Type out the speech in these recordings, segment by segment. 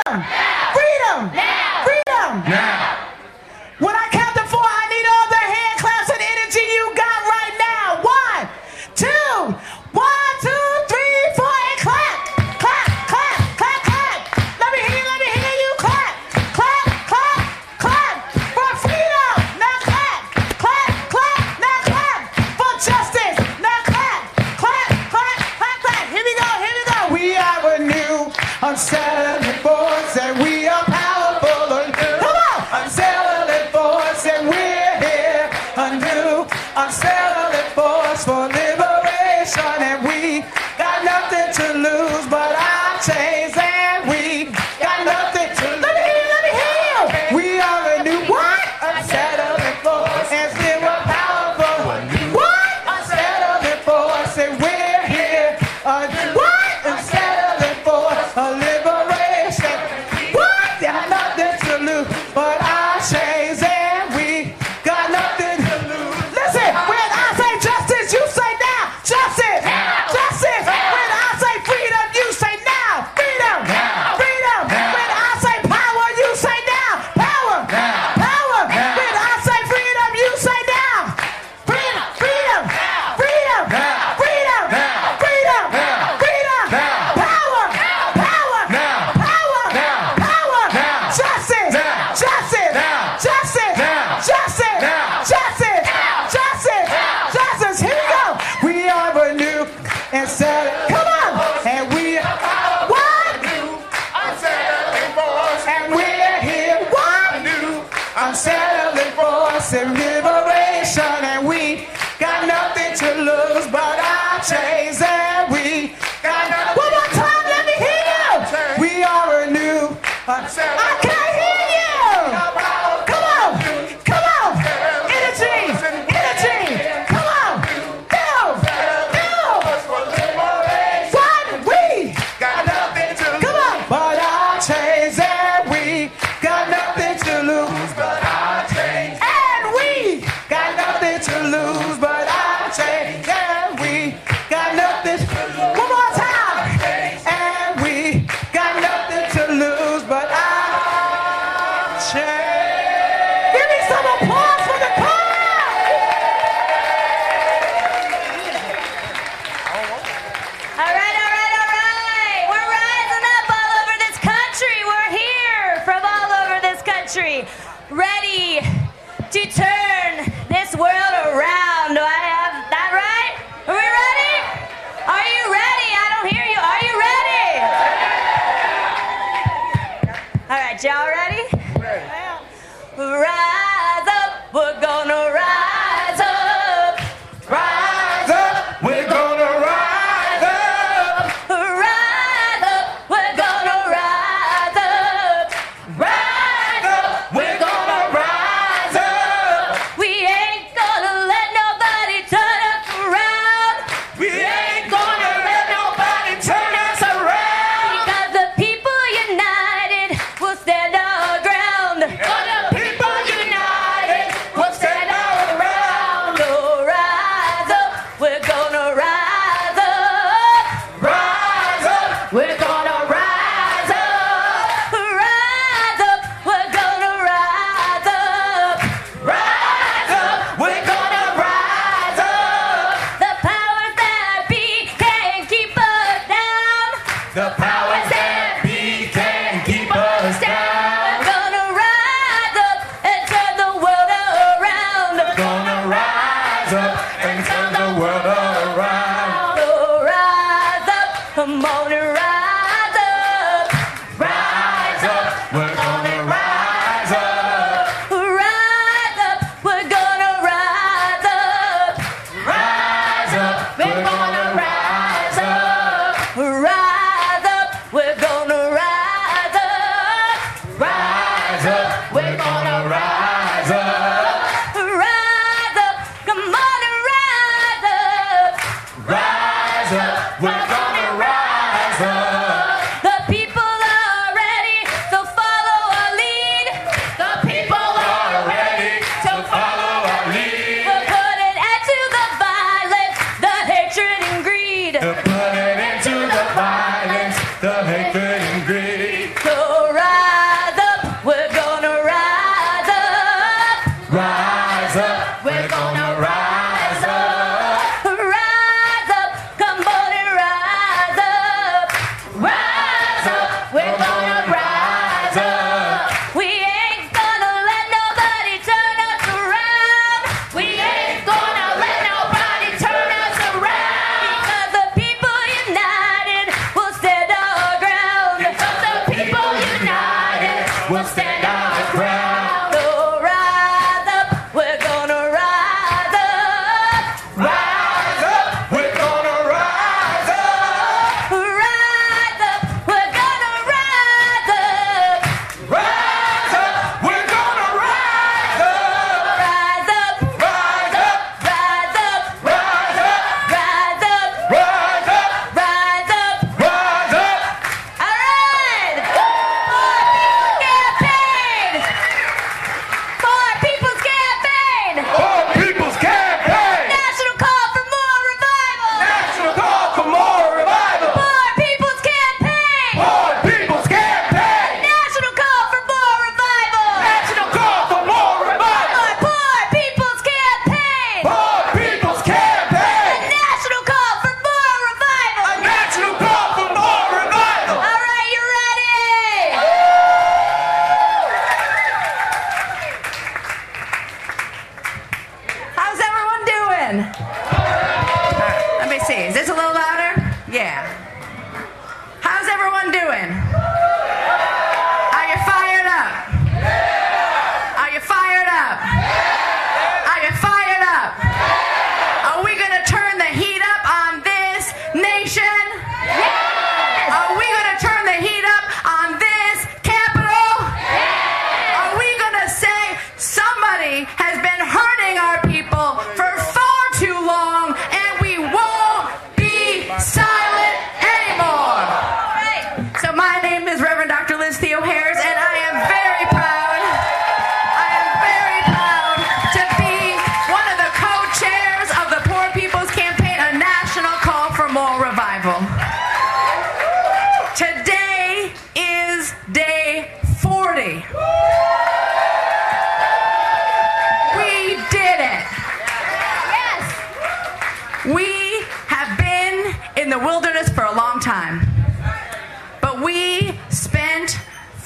Freedom! Freedom! Freedom! Now! When I count to 4, I need all the hand claps and energy you got right now. 1, 2, 1, 2, 3, 4, and clap. Clap, clap, clap, clap. Let me hear you clap. Clap, clap, clap. For freedom, now clap. Clap, clap, now clap. For justice, now clap. Clap, clap, clap, clap. Here we go. We are a new, unsettling force, and we are powerful. Come on! Unsettling force, and we're here. A new, unsettling force for liberation, and we got nothing to lose but our chains, and we got nothing to lose. Let me hear you. We are a new what? Unsettling force, and we're powerful. What? Unsettling force, and we're here. A new what? Unsettling force, a liberation. What? Got nothing to lose but our chains, and we got nothing to lose. Listen, when I say justice, you say now. Justice! Justice! When I say freedom, you say now. Freedom! Freedom! When I say power, you say now. Power! Power! When I say freedom, you say now. Freedom! Freedom! Freedom! Freedom! Freedom! Freedom! Power! Power! Power! Power! Justice! Justice! Justice! Justice! Justice! Justice! Justice! Here we go. We are a new and set. Come on! And we are what? Unsettling force! And we're here. What? Unsettling force and liberation, and we got nothing to lose but our chains, and we got nothing. One more time, let me hear you. We are a new. I can't hear you. Come on, come on. Energy, energy. Come on, build, build. What? We Got nothing to lose come on, but our chains, and we got nothing to lose but our chains. and we got nothing to lose but our chains, and we got nothing. One more time. And we got nothing to lose but our chains. Give me some applause for the crowd. All right. We're rising up all over this country. We're here from all over this country, ready to turn this world around. Do I have that right? Are we ready? Are you ready? I don't hear you. Are you ready? All right, y'all ready? Rise up, we're gonna rise up. Rise up, we're gonna rise up. Rise up, we're gonna rise up. Rise up, we're gonna rise up. We ain't gonna let nobody turn us around. We ain't gonna let nobody turn us around. Because the people united will stand our ground. For the people united, we'll stand our ground. So rise up, we're gonna rise up. Rise up, we're gonna rise up. Rise up, we're gonna rise up. Rise up, we're gonna rise up. The powers that be can't keep us down. The powers that be can't keep us down. We're gonna rise up and turn the world around. Gonna rise up and turn the world around. So rise up, come on and rise up. Rise up, we're gonna rise up. Rise up, we're gonna rise up. Rise up, we're gonna rise up. Rise up, we're gonna rise up. Rise up, we're gonna rise up. Rise up, come on and rise up. Rise up, we're gonna rise up. The people are ready to follow our lead. The people are ready to follow our lead. We're putting end to the violence, the hatred and greed. To put it into the violence, the hatred and greed. So rise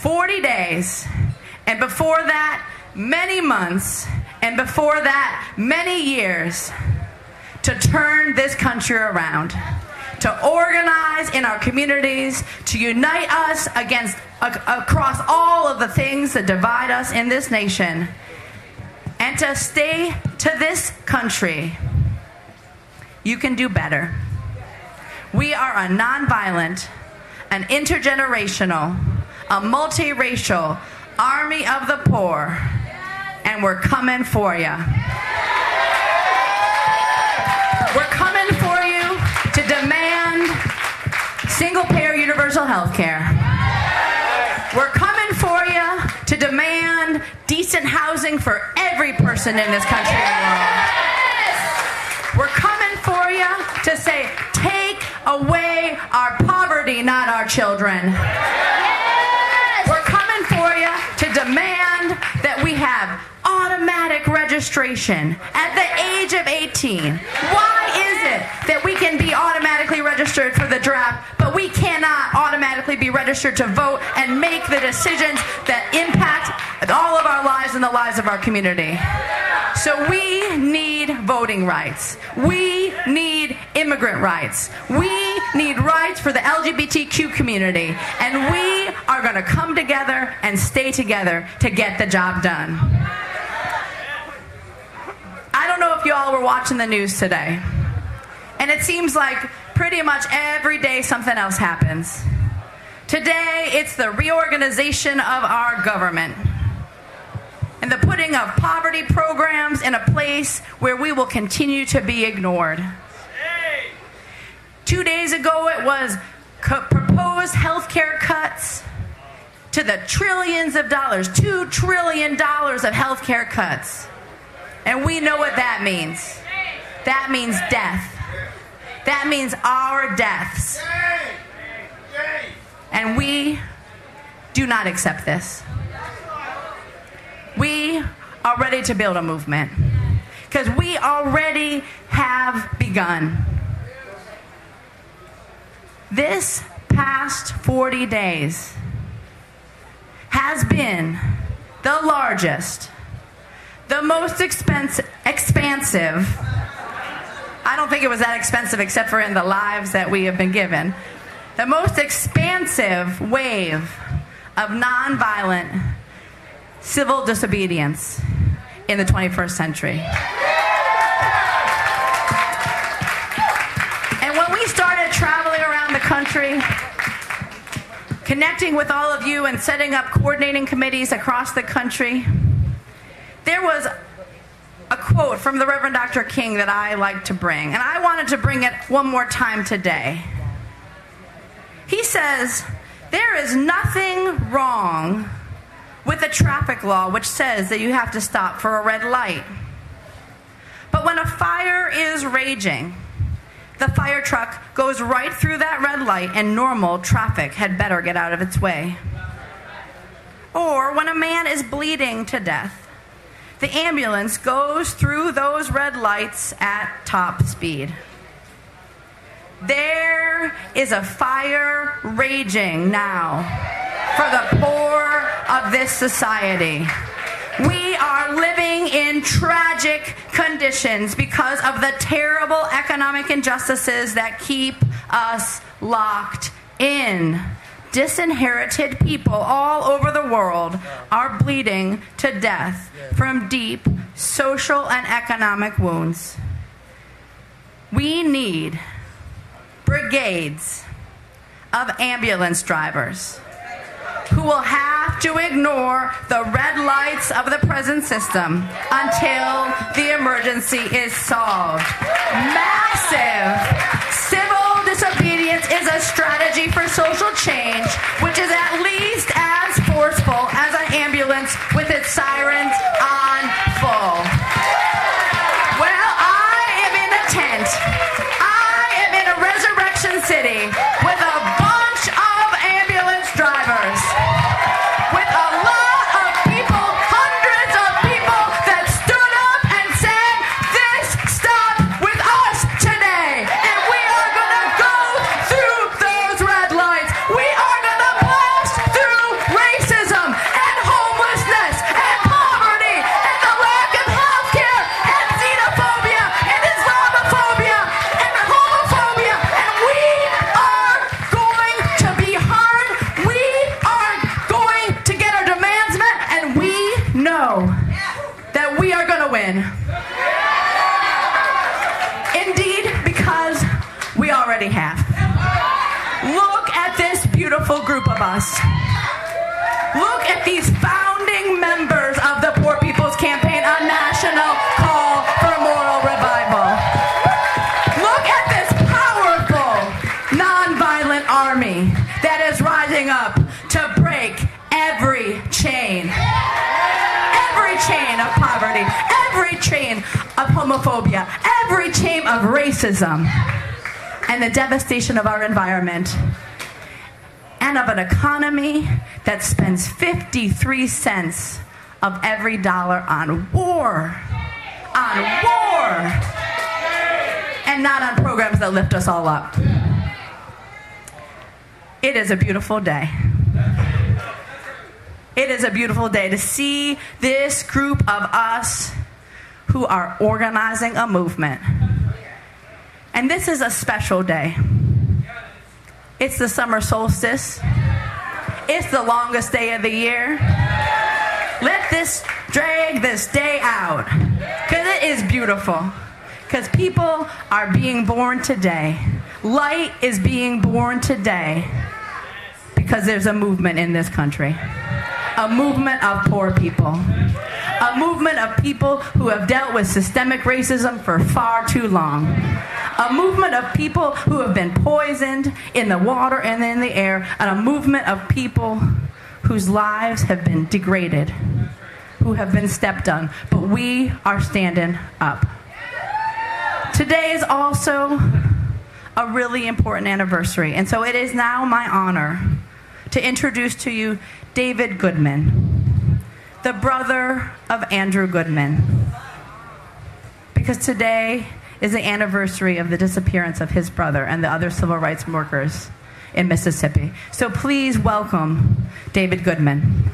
40 days, and before that, many months, and before that, many years, to turn this country around, to organize in our communities, to unite us across all of the things that divide us in this nation, and to stay to this country. You can do better. We are a nonviolent, an intergenerational, a multiracial army of the poor, and we're coming for you. We're coming for you to demand single-payer universal health care. We're coming for you to demand decent housing for every person in this country and world. We're coming for you to say, take away our poverty, not our children. We're coming for you to demand that we have automatic registration at the age of 18. Why is it that we can be automatically registered for the draft, but we cannot automatically be registered to vote and make the decisions that impact all of our lives and the lives of our community? So we need voting rights. We need immigrant rights. We need rights for the LGBTQ community. And we are going to come together and stay together to get the job done. I don't know if you all were watching the news today. And it seems like pretty much every day something else happens. Today, it's the reorganization of our government and the putting of poverty programs in a place where we will continue to be ignored. 2 days ago, it was proposed health care cuts to the trillions of dollars, $2 trillion of health care cuts. And we know what that means. That means death. That means our deaths. And we do not accept this. We are ready to build a movement because we already have begun. This past 40 days has been the largest, the most expansive. I don't think it was that expensive except for in the lives that we have been given. The most expansive wave of nonviolent civil disobedience in the 21st century. And when we started traveling around the country, connecting with all of you and setting up coordinating committees across the country, there was a quote from the Reverend Dr. King that I like to bring, and I wanted to bring it one more time today. He says, "There is nothing wrong with a traffic law which says that you have to stop for a red light. But when a fire is raging, the fire truck goes right through that red light and normal traffic had better get out of its way. Or when a man is bleeding to death, the ambulance goes through those red lights at top speed. There is a fire raging now for the poor of this society. We are living in tragic conditions because of the terrible economic injustices that keep us locked in. Disinherited people all over the world are bleeding to death from deep social and economic wounds. We need brigades of ambulance drivers who will have to ignore the red lights of the present system until the emergency is solved. Massive civil disobedience is a strategy for social change, which is at least as forceful as an ambulance with its sirens on full. Well, I am in a tent. I am in a resurrection city with a bunch of ambulance drivers, with a lot of people, hundreds of people that stood up and said, "This stopped with us today, and we are going to go through those red lights. We are going to win. Indeed, because we already have. Look at this beautiful group of us. Look at these founding members of the Poor People's Campaign, a national call for moral revival. Look at this powerful, nonviolent army that is rising up to break every chain. Every chain of poverty, every chain of homophobia, every chain of racism, and the devastation of our environment, and of an economy that spends 53 cents of every dollar on war, and not on programs that lift us all up. It is a beautiful day. It is a beautiful day to see this group of us who are organizing a movement. And this is a special day. It's the summer solstice. It's the longest day of the year. Let this drag this day out, because it is beautiful. Because people are being born today. Light is being born today because there's a movement in this country. A movement of poor people. A movement of people who have dealt with systemic racism for far too long. A movement of people who have been poisoned in the water and in the air. And a movement of people whose lives have been degraded, who have been stepped on. But we are standing up. Today is also a really important anniversary. And so it is now my honor to introduce to you David Goodman, the brother of Andrew Goodman. Because today is the anniversary of the disappearance of his brother and the other civil rights workers in Mississippi. So please welcome David Goodman.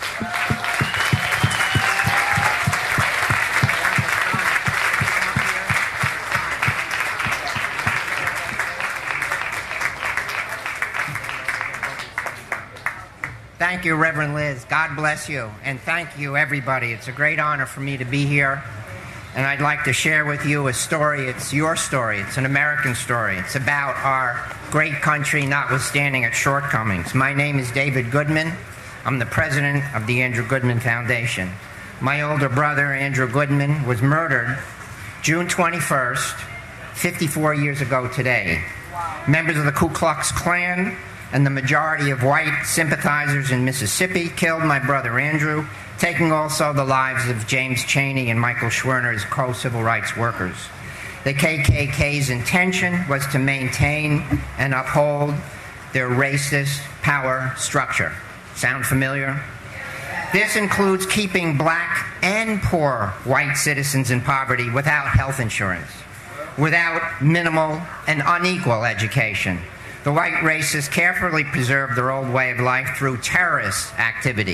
Thank you, Reverend Liz. God bless you. And thank you, everybody. It's a great honor for me to be here. And I'd like to share with you a story. It's your story. It's an American story. It's about our great country, notwithstanding its shortcomings. My name is David Goodman. I'm the president of the Andrew Goodman Foundation. My older brother, Andrew Goodman, was murdered June 21st, 54 years ago today. Members of the Ku Klux Klan and the majority of white sympathizers in Mississippi killed my brother Andrew, taking also the lives of James Chaney and Michael Schwerner as co-civil rights workers. The KKK's intention was to maintain and uphold their racist power structure. Sound familiar? This includes keeping black and poor white citizens in poverty without health insurance, without minimal and unequal education. The white racists carefully preserved their old way of life through terrorist activity,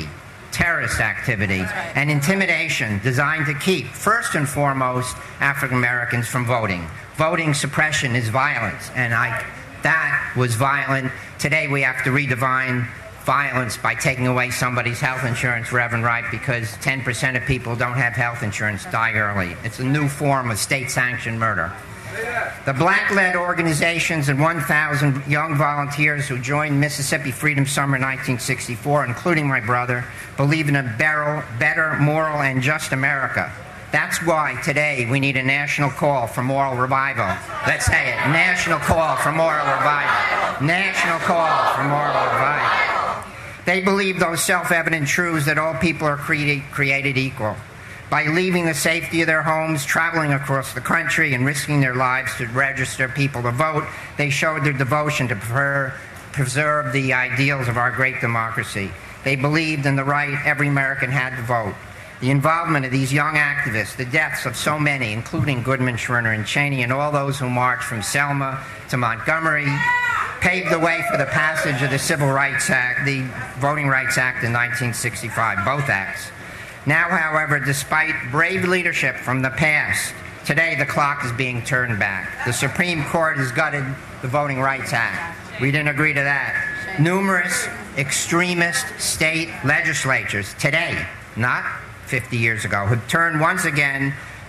and intimidation designed to keep, first and foremost, African Americans from voting. Voting suppression is violence, and that was violent. Today we have to redefine violence by taking away somebody's health insurance, Reverend Wright, because 10% of people don't have health insurance, die early. It's a new form of state-sanctioned murder. The black-led organizations and 1,000 young volunteers who joined Mississippi Freedom Summer 1964, including my brother, believe in a better, moral, and just America. That's why today we need a national call for moral revival. Let's say it. National call for moral revival. National call for moral revival. They believe those self-evident truths that all people are created equal. By leaving the safety of their homes, traveling across the country, and risking their lives to register people to vote, they showed their devotion to preserve the ideals of our great democracy. They believed in the right every American had to vote. The involvement of these young activists, the deaths of so many, including Goodman, Schwerner, and Chaney, and all those who marched from Selma to Montgomery, paved the way for the passage of the Civil Rights Act, the Voting Rights Act in 1965, both acts. Now, however, despite brave leadership from the past, today the clock is being turned back. The Supreme Court has gutted the Voting Rights Act. We didn't agree to that. Numerous extremist state legislatures today, not 50 years ago, have turned once again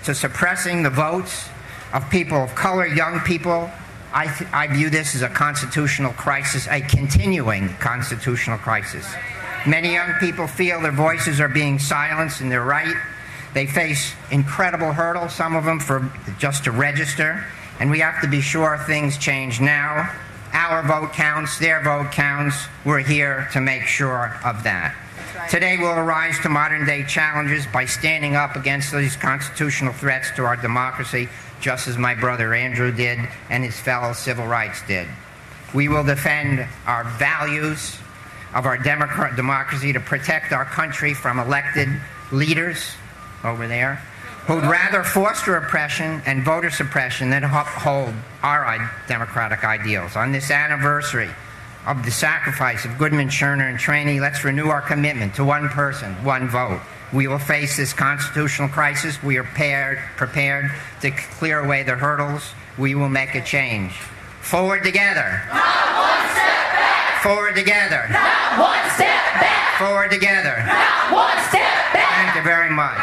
to suppressing the votes of people of color, young people. I view this as a constitutional crisis, a continuing constitutional crisis. Many young people feel their voices are being silenced, and they're right. They face incredible hurdles, some of them for just to register, and we have to be sure things change now. Our vote counts, their vote counts. We're here to make sure of that. Right. Today we'll rise to modern-day challenges by standing up against these constitutional threats to our democracy, just as my brother Andrew did and his fellow civil rights did. We will defend our values of our democracy to protect our country from elected leaders over there who'd rather foster oppression and voter suppression than uphold our democratic ideals. On this anniversary of the sacrifice of Goodman, Schorner, and Traney, let's renew our commitment to one person, one vote. We will face this constitutional crisis. We are prepared to clear away the hurdles. We will make a change. Forward together. Not one step back. Forward together. Not one step back. Forward together. Not one step back. Thank you very much.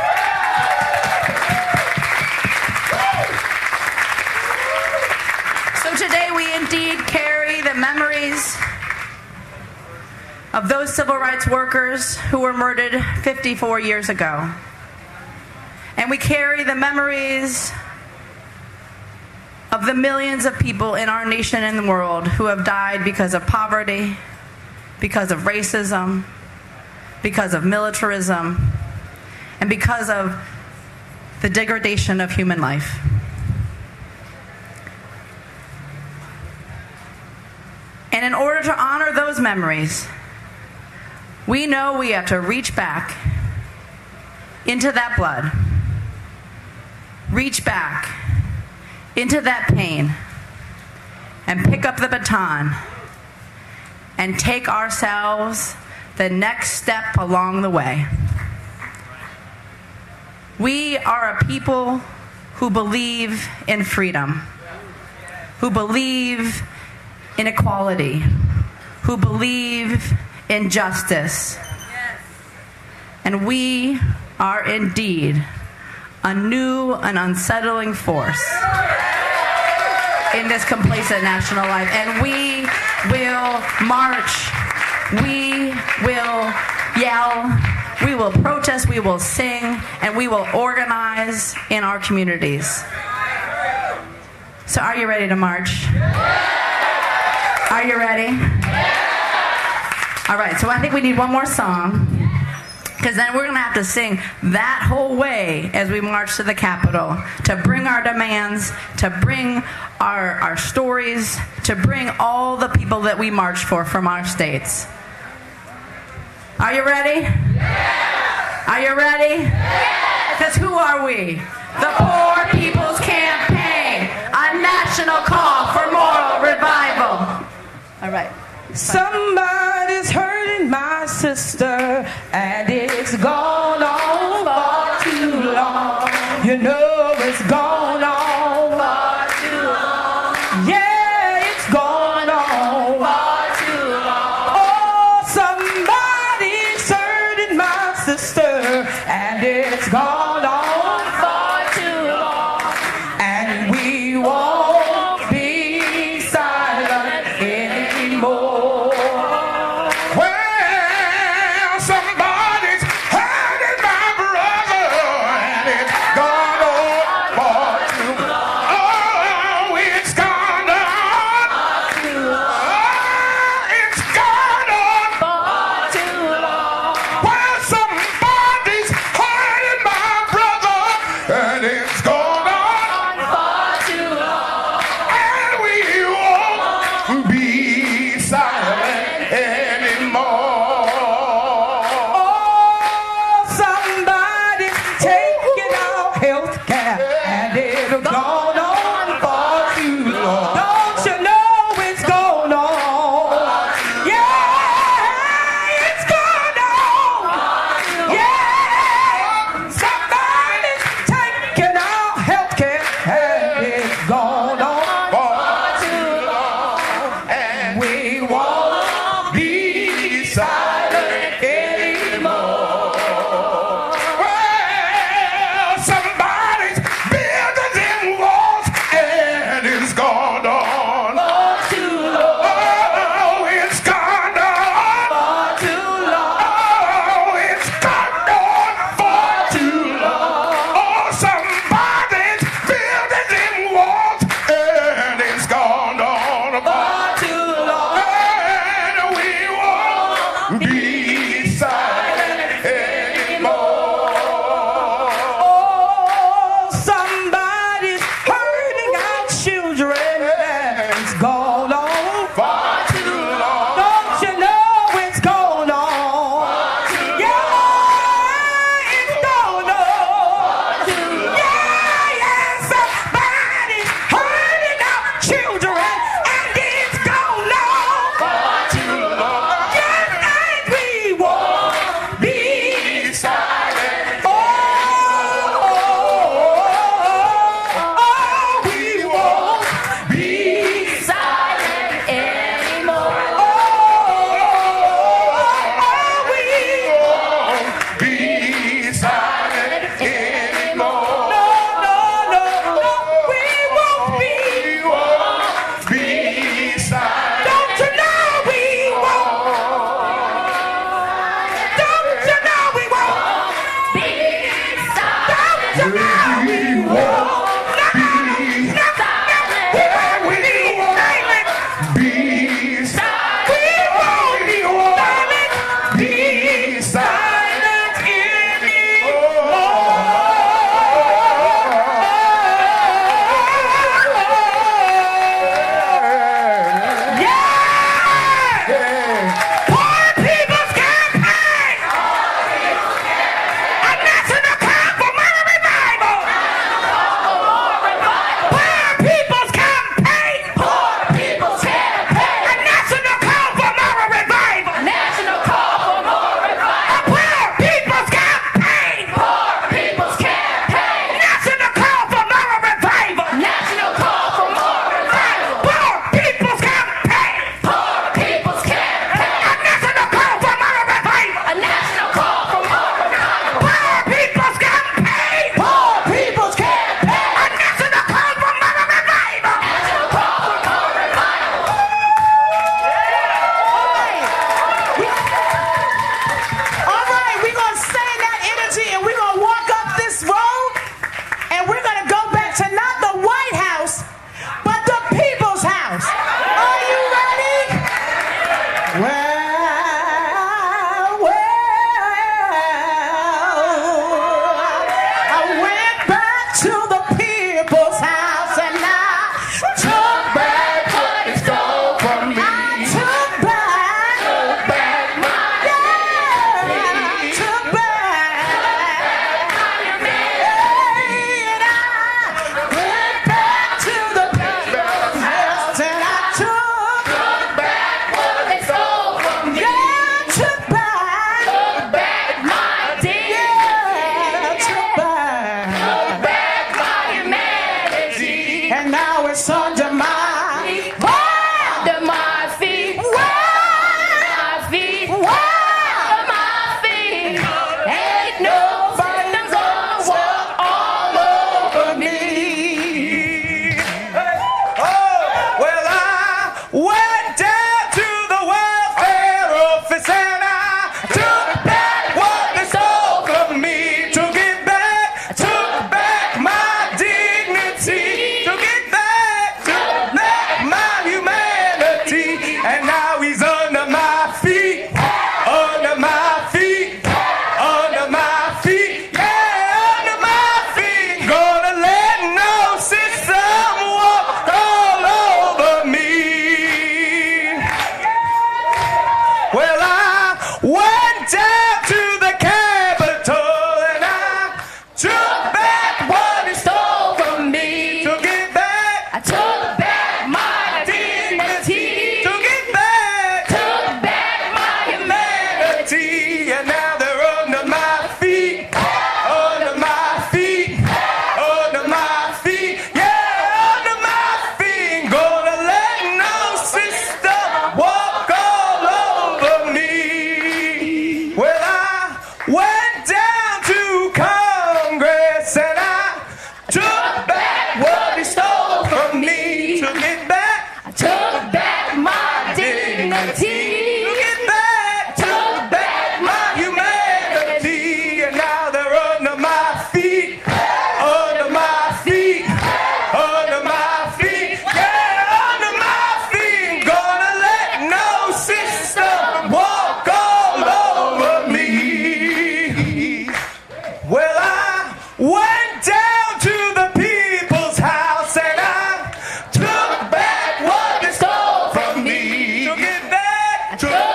So today we indeed carry the memories of those civil rights workers who were murdered 54 years ago. And we carry the memories of the millions of people in our nation and the world who have died because of poverty, because of racism, because of militarism, and because of the degradation of human life. And in order to honor those memories, we know we have to reach back into that blood, reach back into that pain, and pick up the baton and take ourselves the next step along the way. We are a people who believe in freedom, who believe in equality, who believe in justice. Yes. And we are indeed a new and unsettling force in this complacent national life. And we will march, we will yell, we will protest, we will sing, and we will organize in our communities. So are you ready to march? Are you ready? All right, so I think we need one more song, because then we're going to have to sing that whole way as we march to the Capitol, to bring our demands, to bring our stories, to bring all the people that we march for from our states. Are you ready? Yeah. Are you ready? Because who are we? The Poor People's Campaign, a national call for moral revival. All right. Somebody's hurting my sister, and it's gone on far too long. You know it's gone on far too long. Yeah, it's gone on far too long. Oh, somebody's hurting my sister, and it's gone on far too long. And we won't be silent anymore. Gone on far too long, and we won't be be silent anymore. Oh, somebody's hurting our children. It's gone on Far too long. Don't you know it's gone on? Yeah, it's gone on. Yeah, somebody's hurting our children, and it's gone on. Far too long. Just as we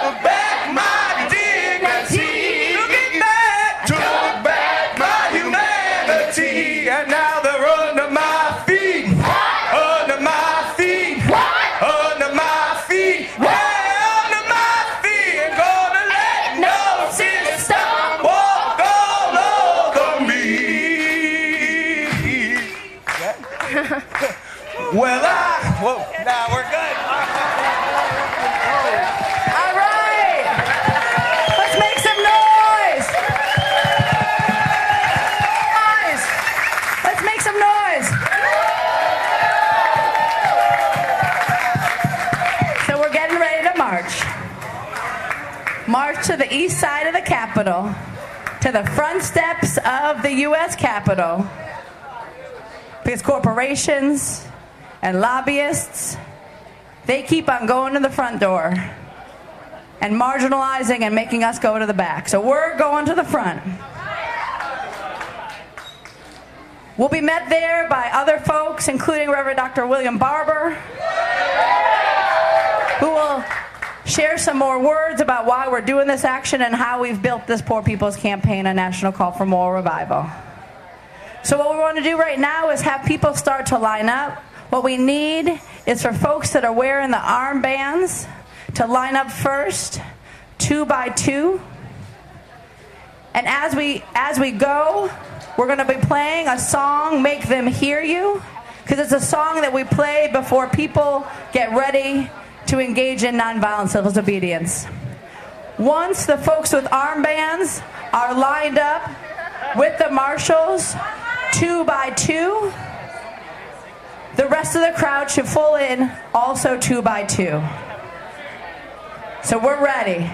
took back my dignity. Took back my humanity. And now they're under my feet. Under my feet. Under my feet. Under my feet. And gonna let no sin stop. Walk all over me. Well, now we're good. All right. Let's make some noise. Noise. Let's make some noise. So we're getting ready to march. March to the east side of the Capitol, to the front steps of the U.S. Capitol, because corporations and lobbyists, they keep on going to the front door and marginalizing and making us go to the back. So we're going to the front. We'll be met there by other folks, including Reverend Dr. William Barber, who will share some more words about why we're doing this action and how we've built this Poor People's Campaign, a national call for moral revival. So what we want to do right now is have people start to line up. What we need is for folks that are wearing the armbands to line up first, 2 by 2. And as we go, we're going to be playing a song, Make Them Hear You, because it's a song that we play before people get ready to engage in nonviolent civil disobedience. Once the folks with armbands are lined up with the marshals, 2 by 2, the rest of the crowd should full in, also 2 by 2. So we're ready.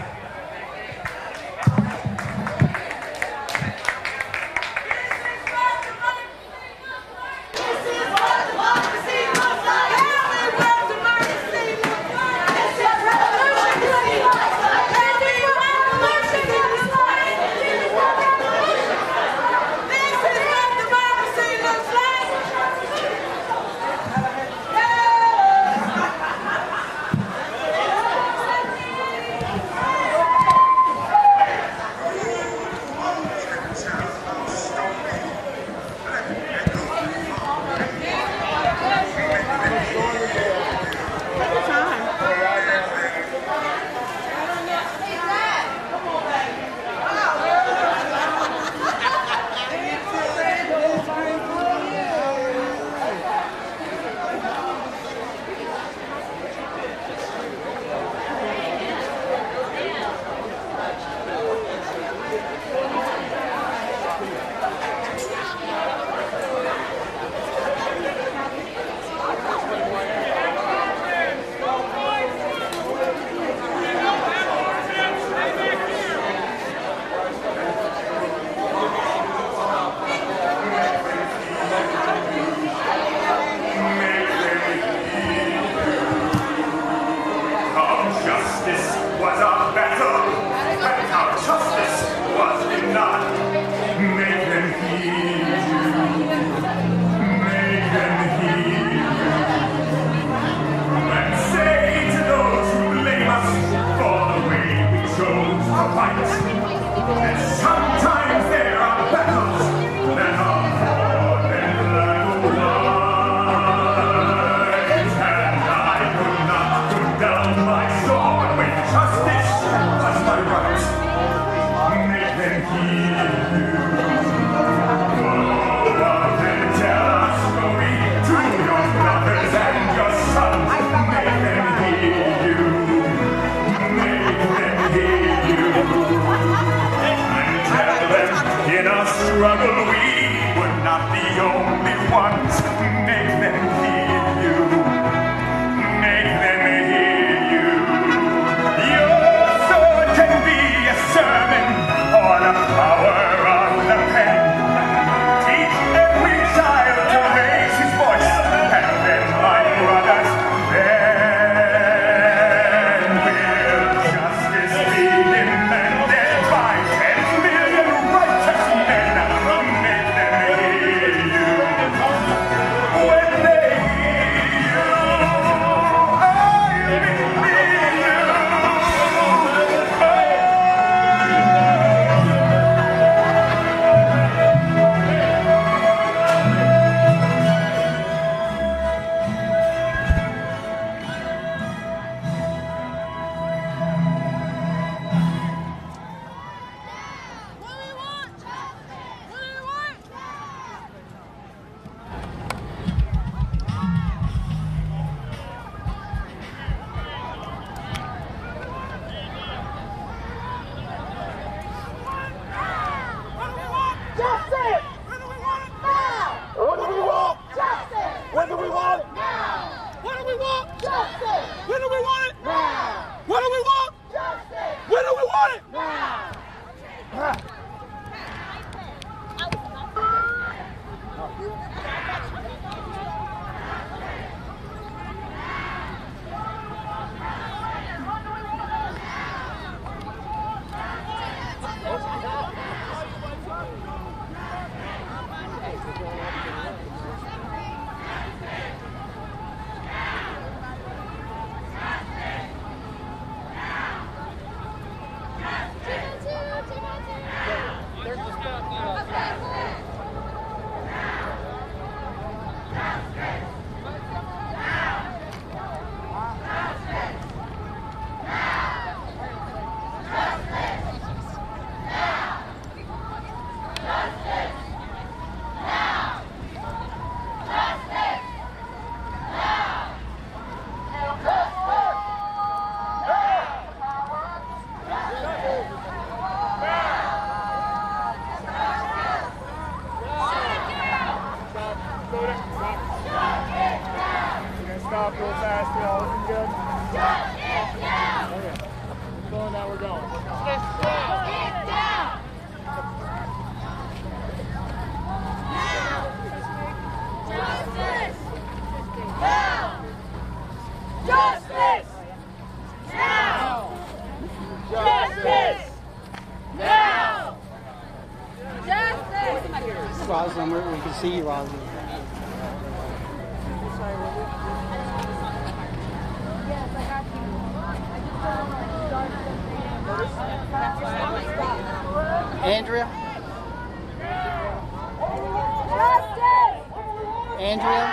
When Rosalind, we can see you, Rosalind. Andrea? Andrea?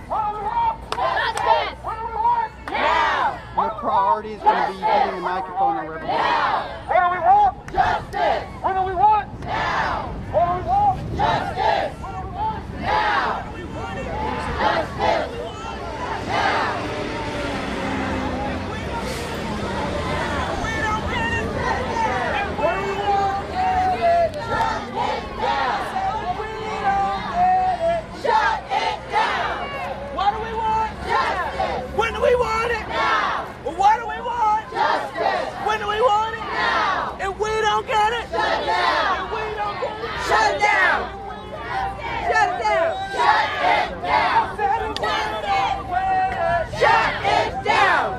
Your priority is going to be getting the microphone and everything. What do we want? Justice! What do we want? Now! What do we want? Justice! What do we want? Now! Justice! Now! We don't get it! What do we want? Justice! Now! We don't get it! Shut it down! What do we want? Justice! When do we want it? Now! What do we want? Justice! When do we want it? Now! If we don't get it, shut it down! If we don't get it, shut it down! Shut it down! Shut it down! Shut it down!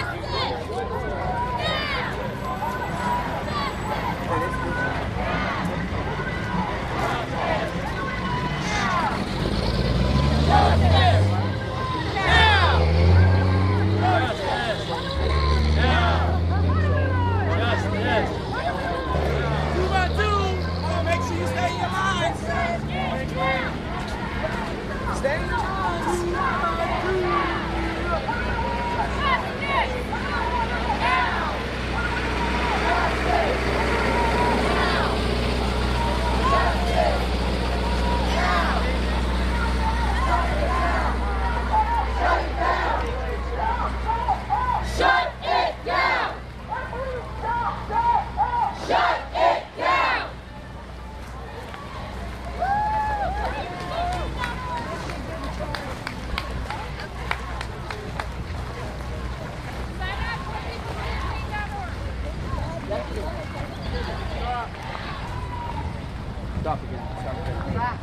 Stop again. Stop again.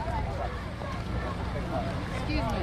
Excuse me.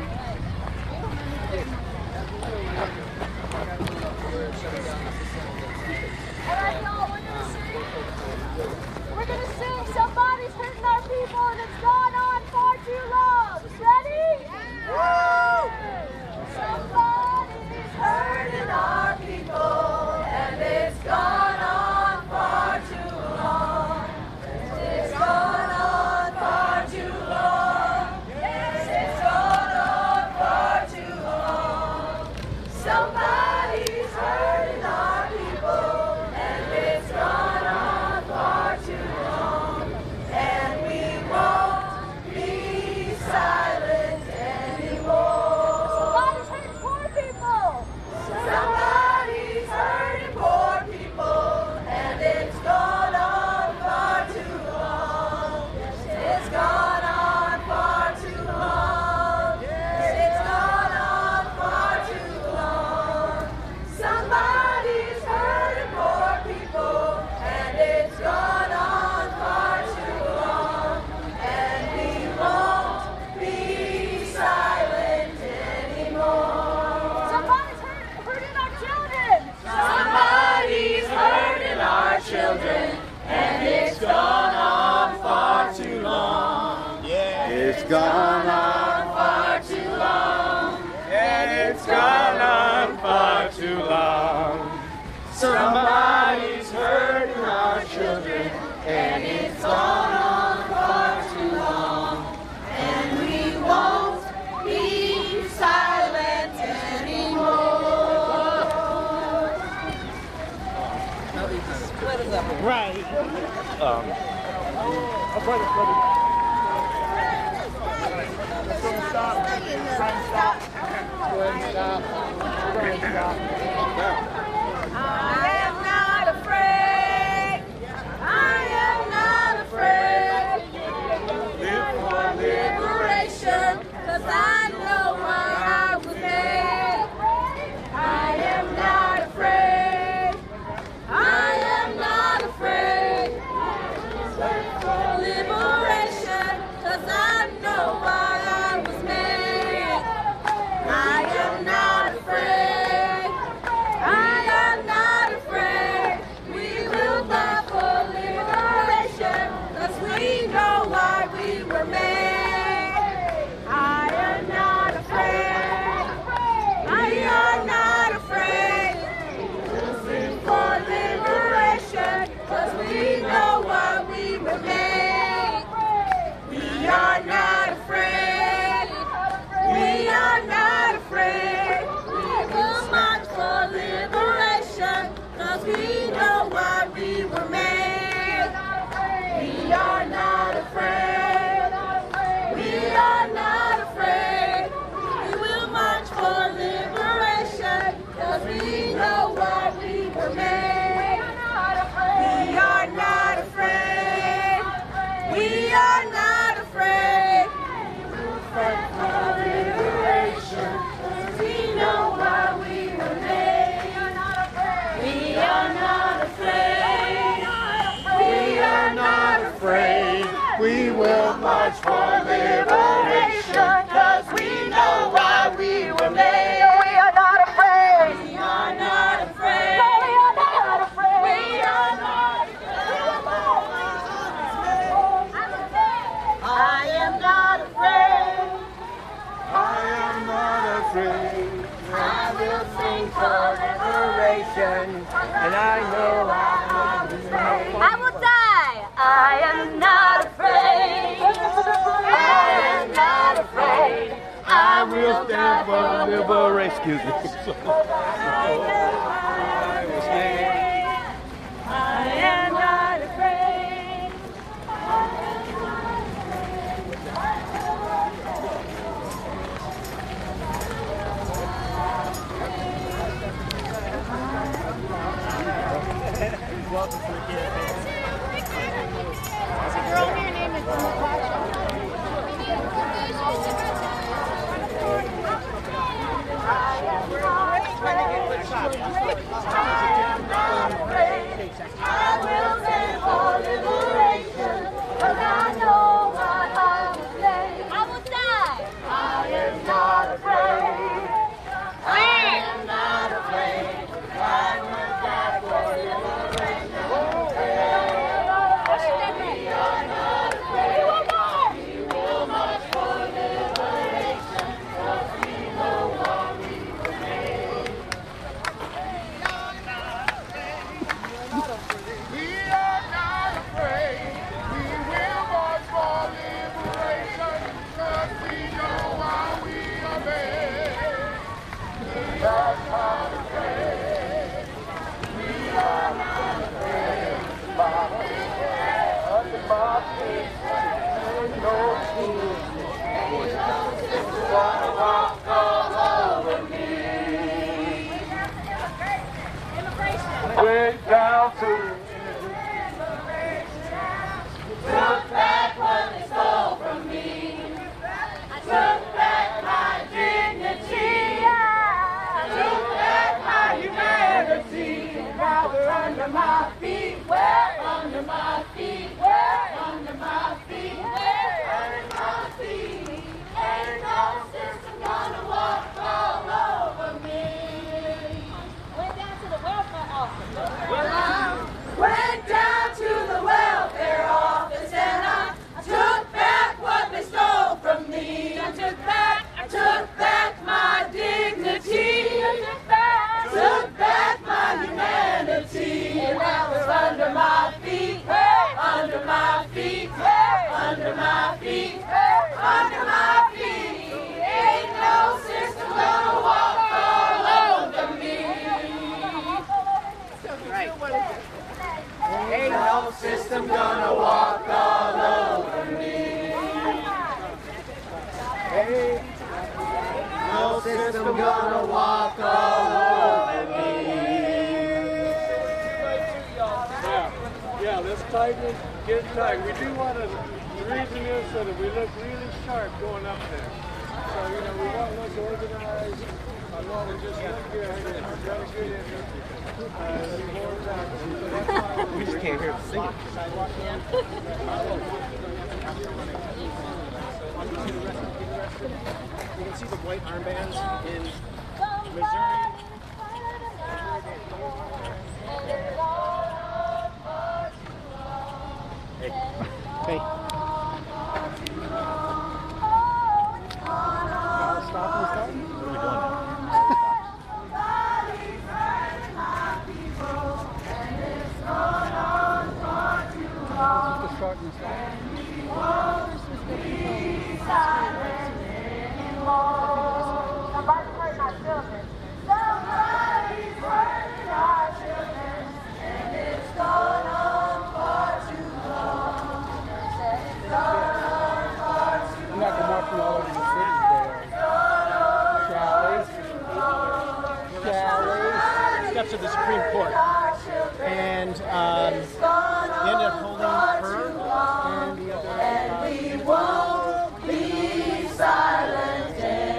All right, y'all, we're gonna sing. We're gonna sing Somebody's Hurting Our People, and it's gone on far too long. Ready? Woo! Somebody's hurting our people, and it's gone on far too long. It's gone on far too long. Yes, it's gone on far too long. Somebody's hurting our people, and it's gone on far too long. And we won't be silent anymore. Somebody's hurting poor people. Somebody's hurting poor people, and it's gone on far too long. It's gone on far too long. It's gone on far too long. Somebody's hurting poor people, and it's gone on far too long. And we won't be silent anymore. Somebody's hurting our children. Somebody's hurting our children, and it's gone on far too long. It's gone on far too long. And it's gone on far too long. Somebody's hurting our children, and it's gone on far too long. And we won't be silent anymore. Right. I am not afraid. I am not afraid. Live for liberation, 'cause I know what I was made. I am not afraid. I am not march for liberation, 'cause we know why we were made. We are not afraid. We are not afraid. No, we are not afraid. We are not afraid. I am not afraid. I am not afraid. I will sing for liberation, and I know I will say, I will die. I am not afraid. I am not afraid. I will die for liberation. Excuse me. I am not afraid. I will stand for liberation, 'cause I know what I will say. I will die. I am not afraid. I am not afraid. I will die for liberation. We are not afraid. We will march for liberation, 'cause we know what we were made. We are not afraid. We will march for liberation, 'cause we know why we are made. We are not afraid. We are not afraid. Under my feet, ain't no fear. Wanna walk all over me. Way down to Took back what they stole from me. I took back my dignity. I took back my humanity. Now we're under my feet. We're under my feet. We're under my feet. We're under my feet. Ain't no system gonna walk all over me. Went down to the welfare office. Went down to the welfare office and I took back what they stole from me. I took back my dignity. I took back my humanity. And now it's under my feet, under my feet, under my feet, under my feet. Ain't no system gonna walk all over me. Ain't no system gonna walk all over me. Ain't no system gonna walk all over me. Yeah, let's tighten it, get it tight. We do want to, the reason is so that we look really sharp going up there. So, you know, we want to look organized. I want to just look good and try to get in there. We just came here to sing it. You can see the white armbands in Missouri. Hey. Hey. Stop and start? What are we doing now? Start and stop. Somebody's hurting our children. Somebody's hurting our children, and it's gone on far too long. It's gone on far too I'm not going to march from all over the city there. Charlie. Steps of the Supreme Court. And they ended up holding her and the other. and we won't be silent.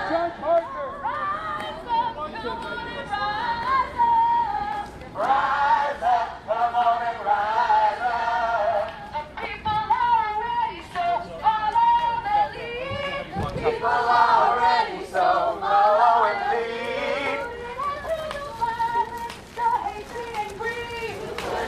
John Parker. Rise up, come on and rise up. Rise up, come on and rise up. And people are ready, so follow the lead. People are ready, so follow and lead. The hatred and greed.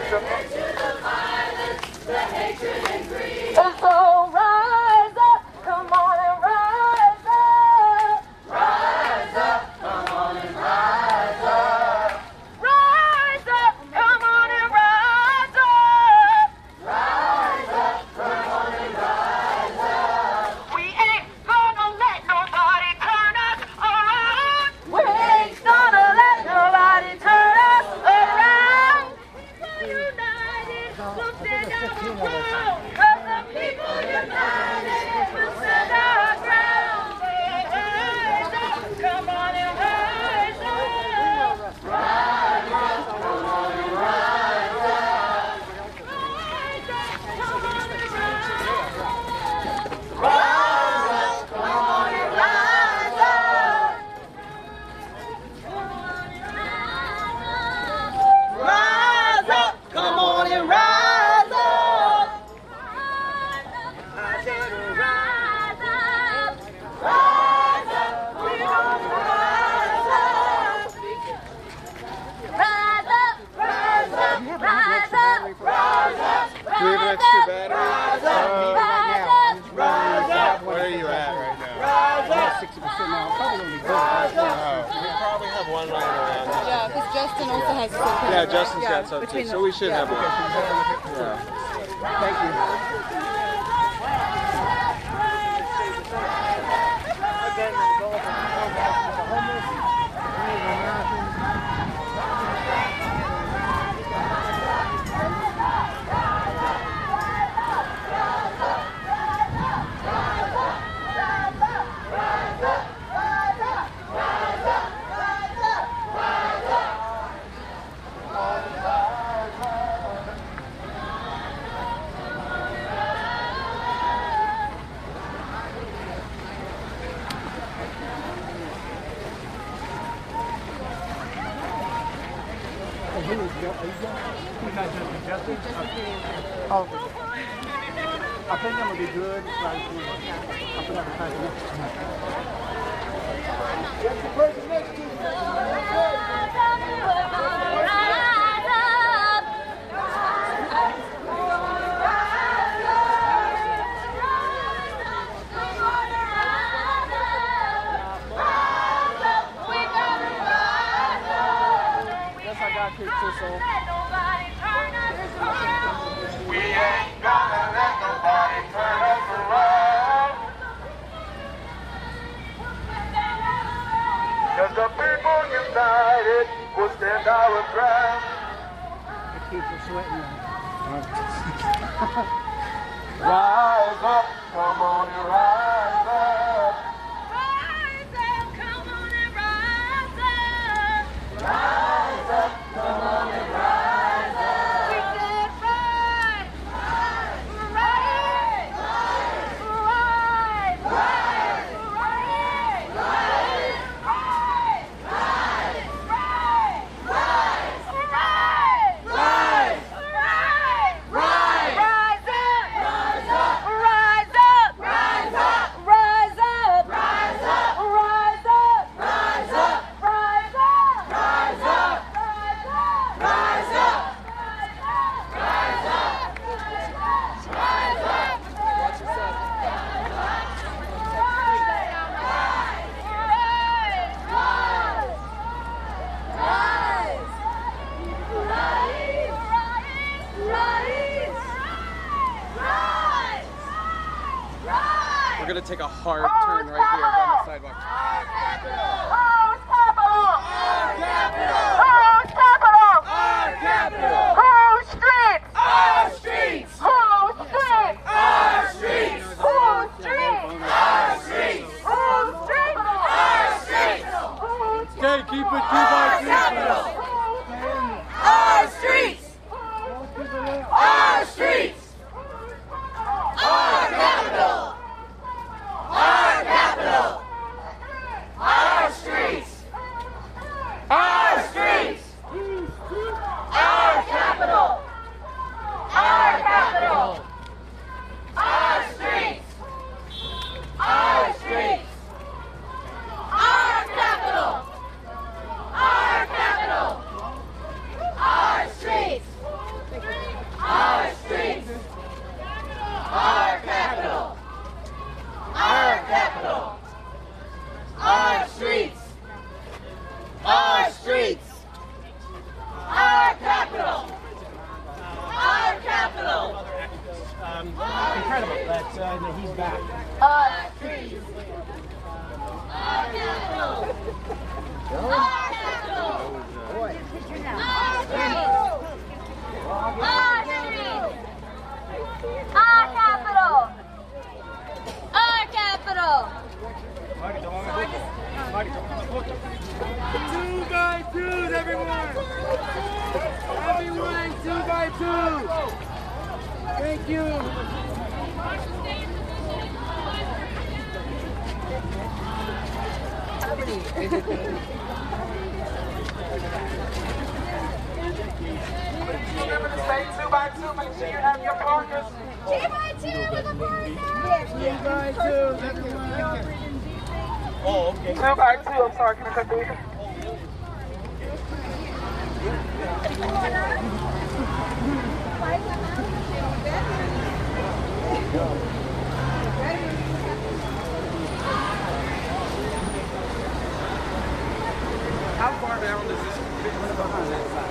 The hatred and greed. So rise up, come on and rise up. Rise up, come on and rise up. Rise up, come on and rise up. Rise up, come on and rise up. We ain't gonna let nobody turn us around. We ain't gonna let nobody turn us around. People united will stand our ground. 'Cause the people united will stand our ground. Rise up, come on and rise up. Rise up, come on and rise up. Rise up, come on and rise up. Rise up, come on and rise up. Rise up, come on and rise up. Rise up, we're gonna rise up. Rise up, rise up, rise up, rise up. Do we have an extra battery? Rise up, Rise up, Where are you at right now? rise up. 60% now. Probably gonna be good. Oh, we probably have one laying around. Yeah, because Justin also has the same. Yeah, Justin's got some too, so we should have one. Yeah. Thank you. Oh, I think I'm gonna be good. Like, I forgot to type it up. That's the person next to you. Yes, I got you too, so. We ain't gonna let nobody turn us around. 'Cause the people united will stand our ground. It keeps us sweating. Rise up, come on and rise up. Rise up, come on and rise up. Rise up, come on and rise up. We said rise. Rise. Rise. Rise. Rise. We're gonna take a hard turn right here down the sidewalk. Okay, keep it 2 by 3. Our streets! Our streets! Our capital! Our capital! guys that he's back. Our streets. Our capital. Our capital. Our streets. Our streets. Our capital. Our capital. 2x2s, everyone! Everyone, 2x2! Thank you! Remember to stay 2x2. Make sure you have your partners. 2x2 with a partner. Yes, 2x2s, everyone! Oh, okay. 2x2. I'm sorry, can I cut these? How far down does this fit behind that side?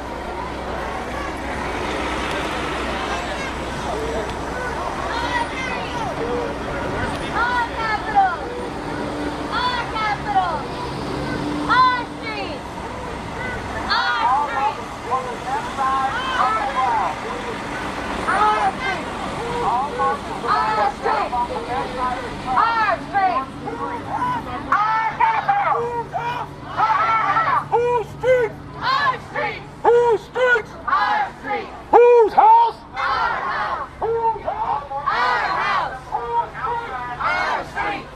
Our capital. Our capital. Our streets. Our streets. On the left side of the wall. Our streets. Almost to the Our left streets. on the left side of the wall. Our streets. Our capital. Whose street? Our streets. Whose street? Our streets. Whose house? Our house. Whose house? Our house. Whose street? Our streets.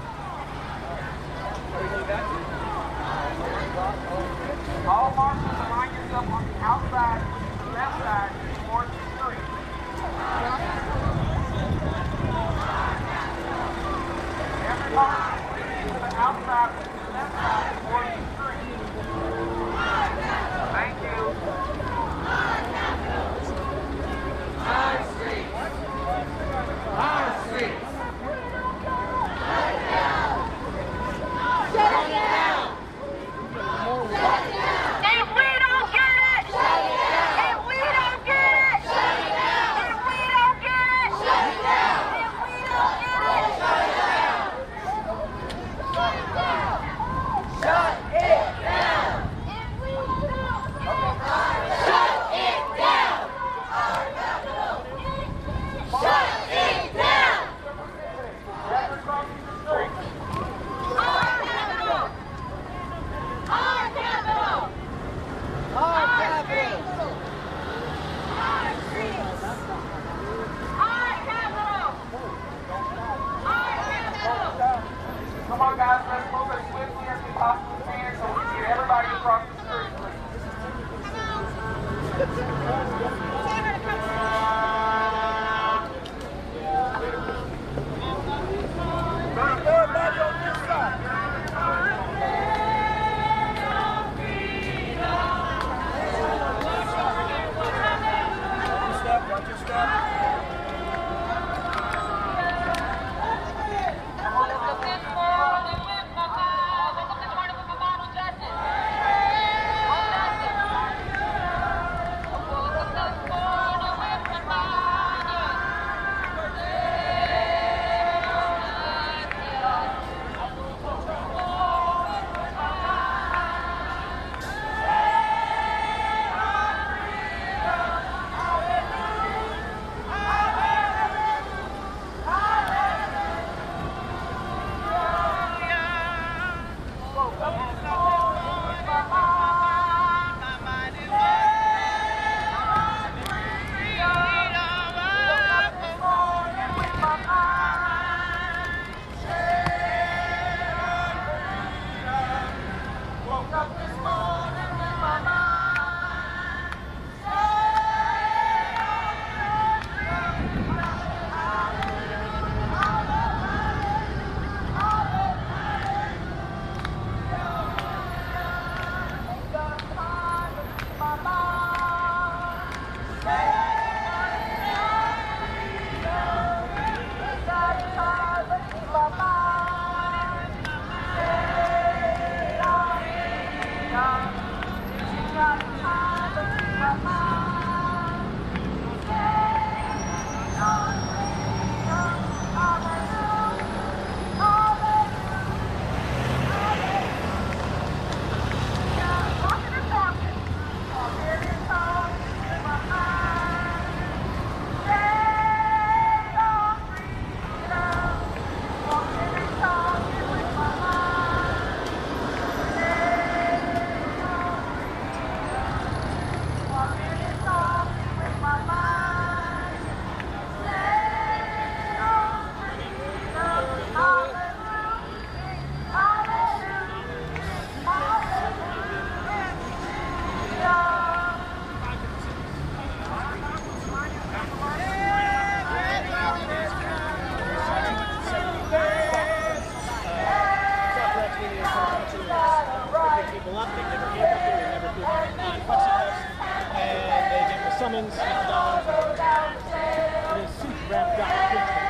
All marshals, align yourself on the outside, the left side, towards the street. Everybody, please, to the outside, to the left side, towards the street. Thank you. Our streets. Our streets. Shut it down. Shut it down. If we don't get it. Shut it down. If we don't get it. Shut it down. If we don't get it. Shut it down. If we don't get it. Shut it down. Shut it down. Shut it down. If we don't get it. Shut it down. Our capital. Shut it down. Never crossing the street. Our capital. Our capital. Our streets. Our streets. Our capital. Our capital. Come on, guys, let's move as swiftly as we possibly can so we can get everybody across the street, please. Everybody on this side. Watch your step. Let's go this forward and win, Papa. Welcome to the morning with Papa Justice. Cummins and his suit wrapped up.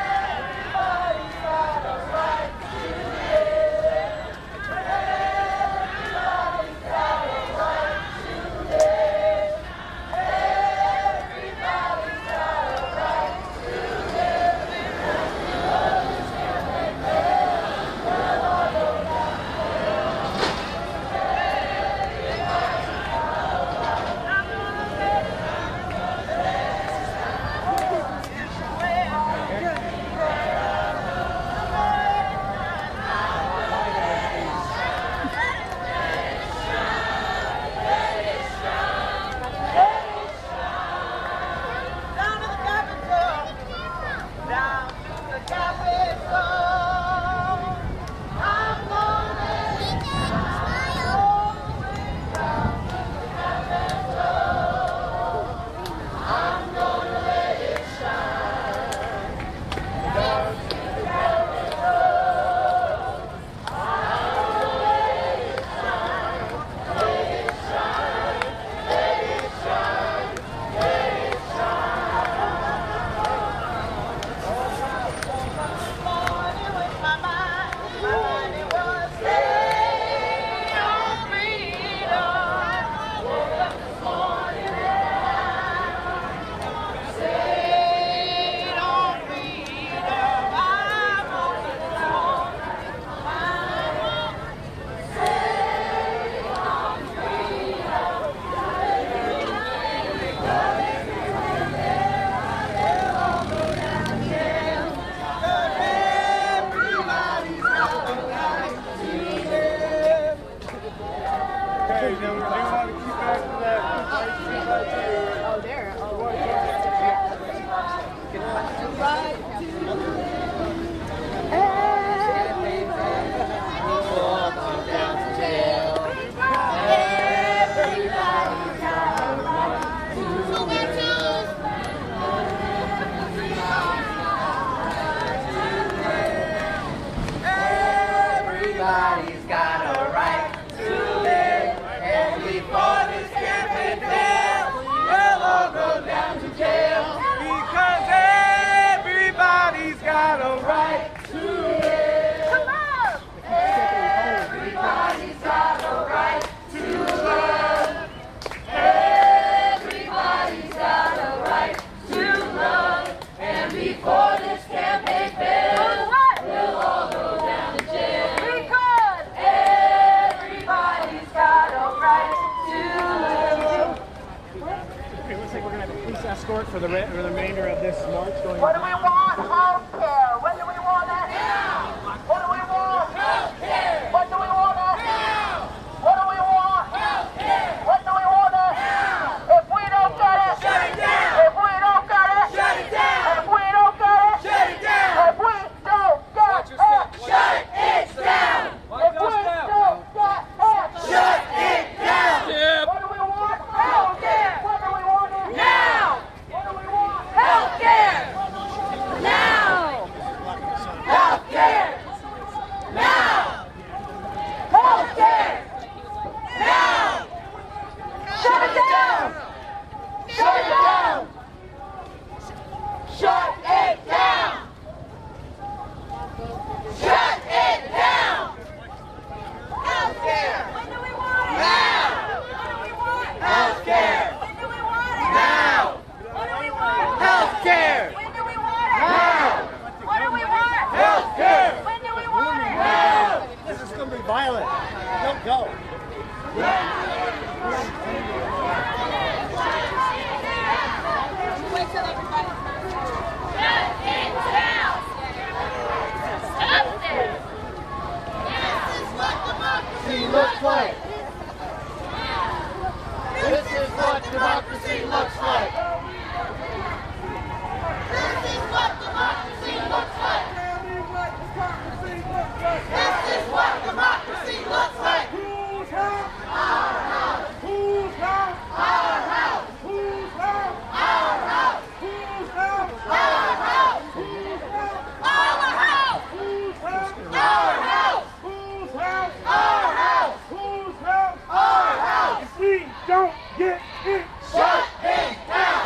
Everybody's got a right to live, and before this campaign fails, we'll all go down to jail. Because everybody's got a right to live. Come on! Everybody's got a right to live. Everybody's got a right to love, and before this campaign fails, we'll all go down to jail. Because everybody's got a right to live. Okay, looks like we're going to have a police escort for the remainder of this march going What do we want? Health care. When do we want that? Now. What do we want? Health care. When do we want that? Now. What do we want? Health care. When do we want that? Now. If we don't get it, shut it down. If we don't get it, shut it down. If we don't get it, shut it down. If we don't get it, shut it down. If we don't get it, shut it down. What do we want? Health care. When do we want it? Now. What do we want? Health care. Now! Health care! Now! Health care! Now! Shut it down! Shut it down! Shut it down! Shut it down! Health care! When do we want it? Now! What do we want? Health care! When do we want it? Now! What do we want? Health care! When do we want it? Now! What do we want? Health care! When do we want it? Now! This is going to be violent. Don't go. Wait till everybody. Shut it down! Stop this! This is what democracy looks like! This is what democracy looks like! This is what democracy looks like! This is what democracy looks like! Whose house? Our house! Whose house? Our house! Whose house? Our house! Whose house? Our house! Whose house? Our house! Whose house? Our house! Whose house? Our house! Whose house? Our house! If we don't get it, Shut it down!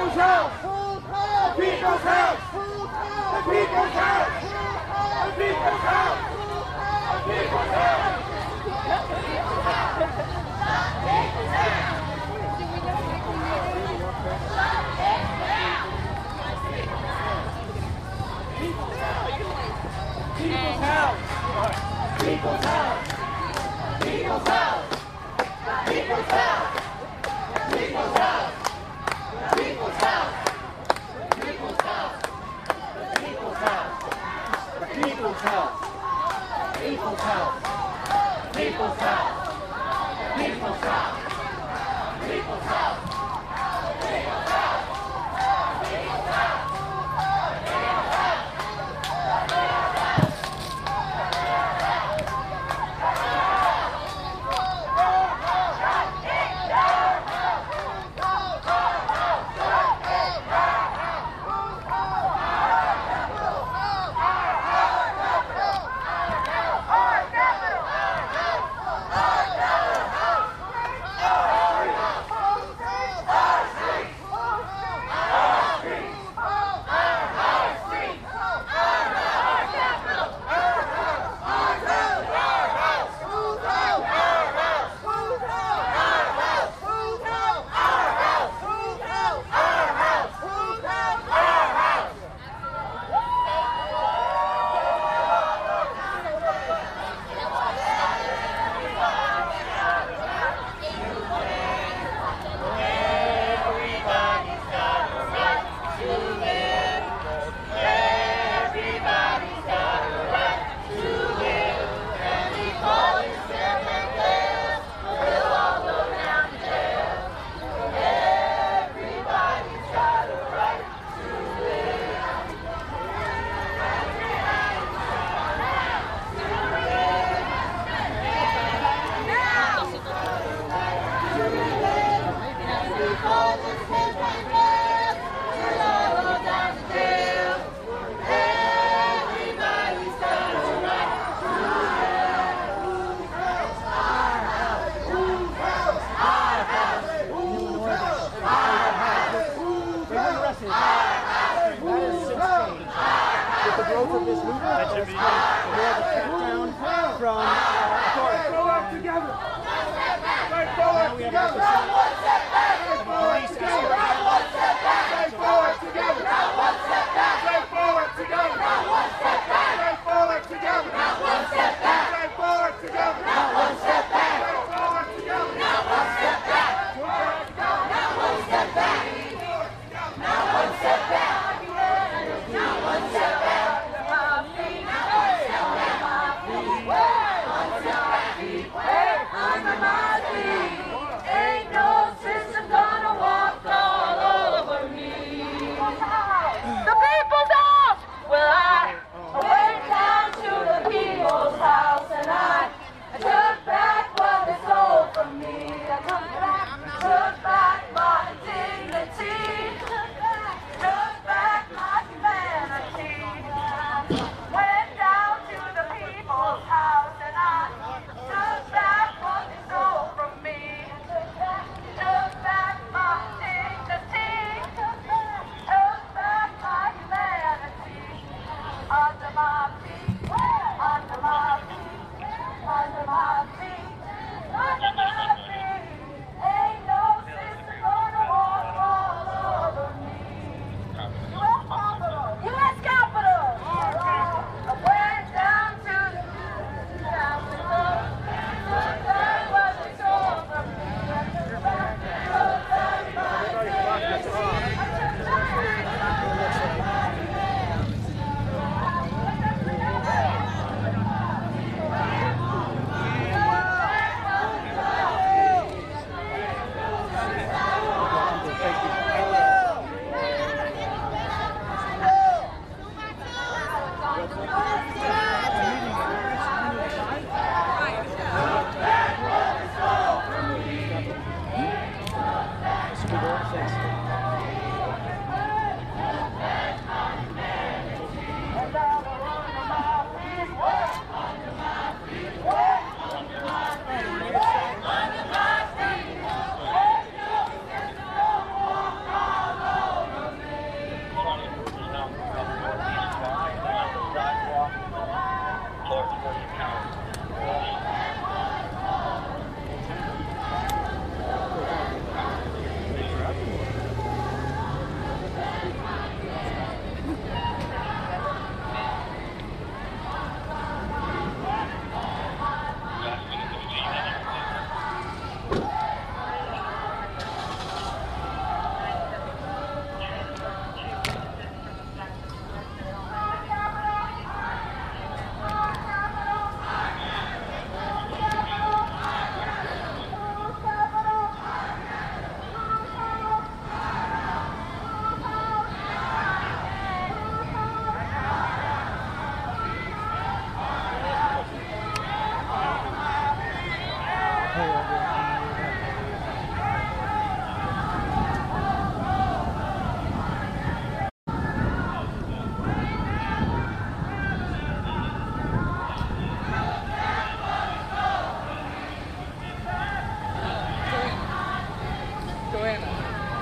People's house. The people's house. The people's house. The people's house. The people's house. People's house. People's house. People's house. People's house. People's house. People's house. People's house. People's house. People's house. People's house. People's house. People's house. People's house.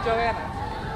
Joanna.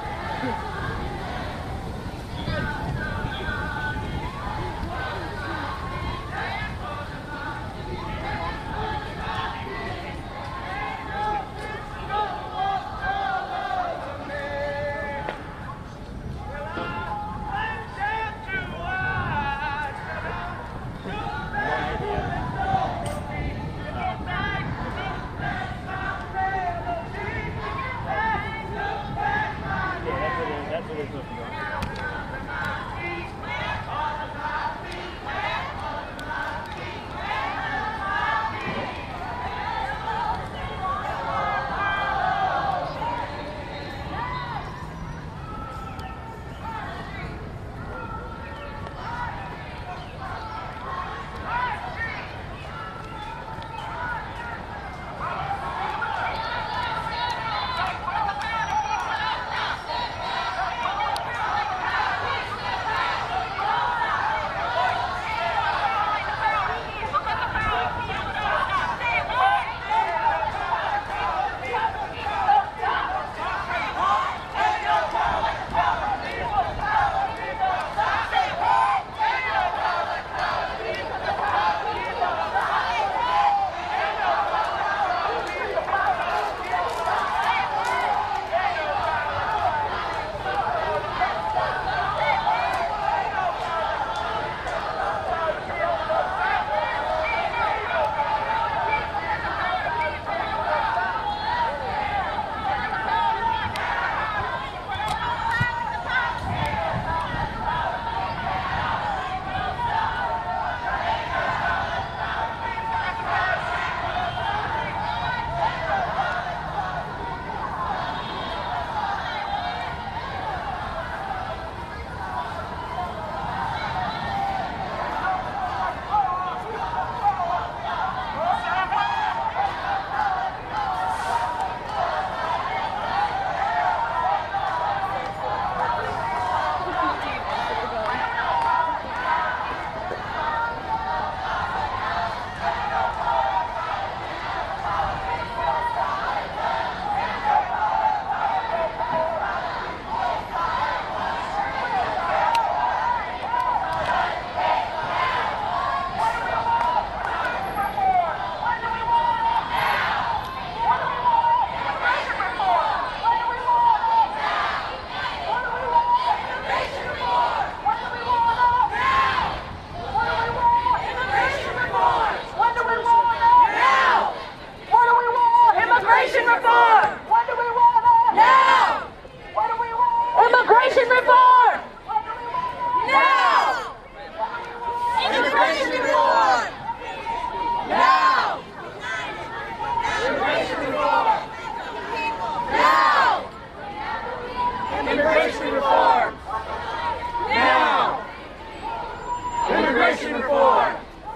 Immigration reform!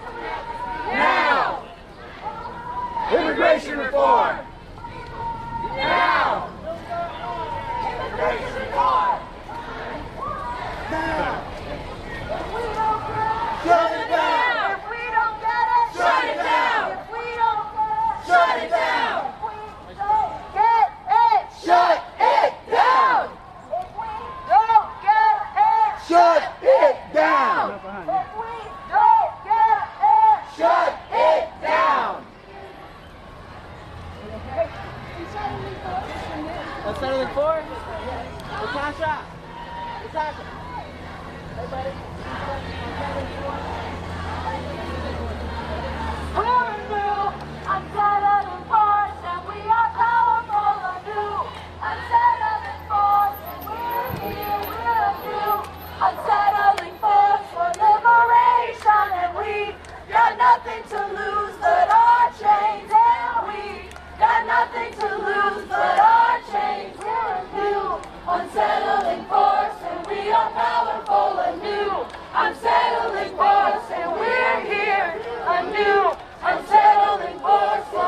Now! Immigration reform! Now! Immigration reform! Now! Shut it down! If we don't get it, Shut it down! if we don't get it, Shut it down! if we don't get it, Shut it down! if we don't get it, Shut it down! if we don't get it, Shut it down! Let's settle in four. Natasha. Natasha. Hey, buddy. we're new, unsettled in force, and we are powerful anew. Unsettled in force, and we're here, we're new. Unsettling force for liberation, and we've got nothing to lose but our chains, and we got nothing to lose but our chains. We're new, unsettling force, and we are powerful anew. Unsettling force, and we're here anew. Unsettling force for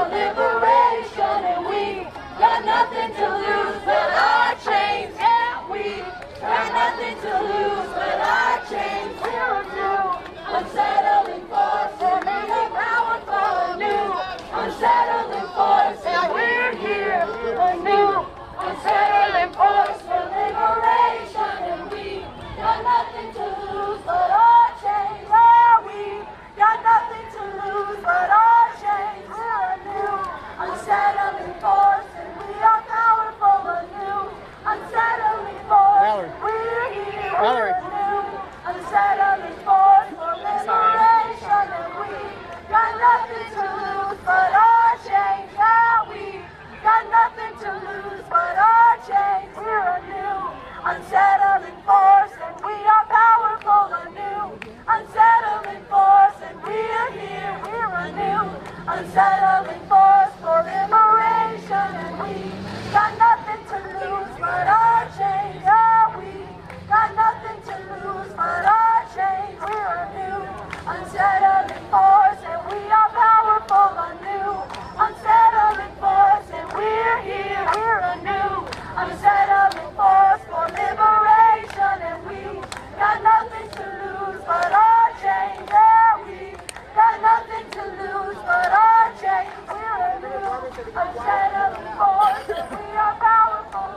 Unshakable force, we are powerful.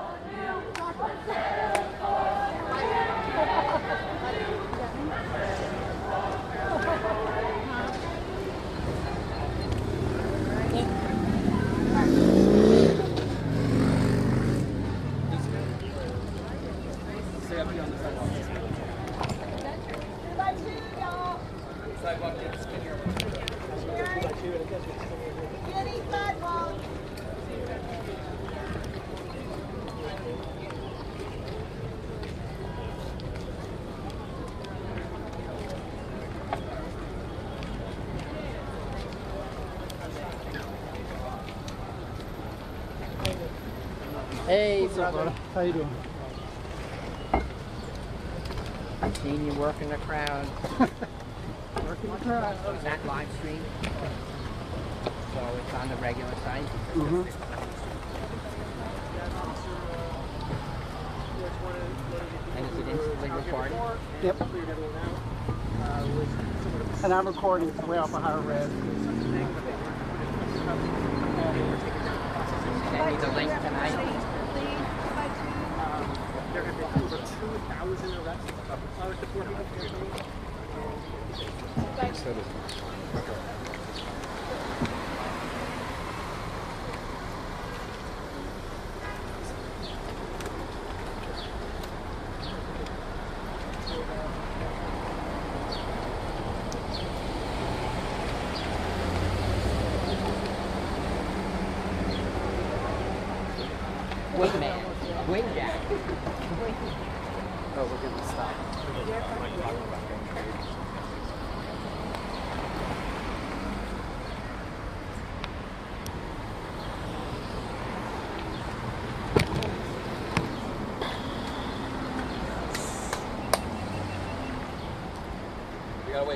Hey, brother. How you doing? I've seen you working the crowd. Working the crowd. Is that live stream? So it's on the regular site? Mm-hmm. And is it instantly recorded? Yep. And I'm recording it way off a higher res. Send me the link tonight. There have been over 2,000 arrests to 4 Wingman. Wingjack. Oh, we're going to stop. We gotta wait.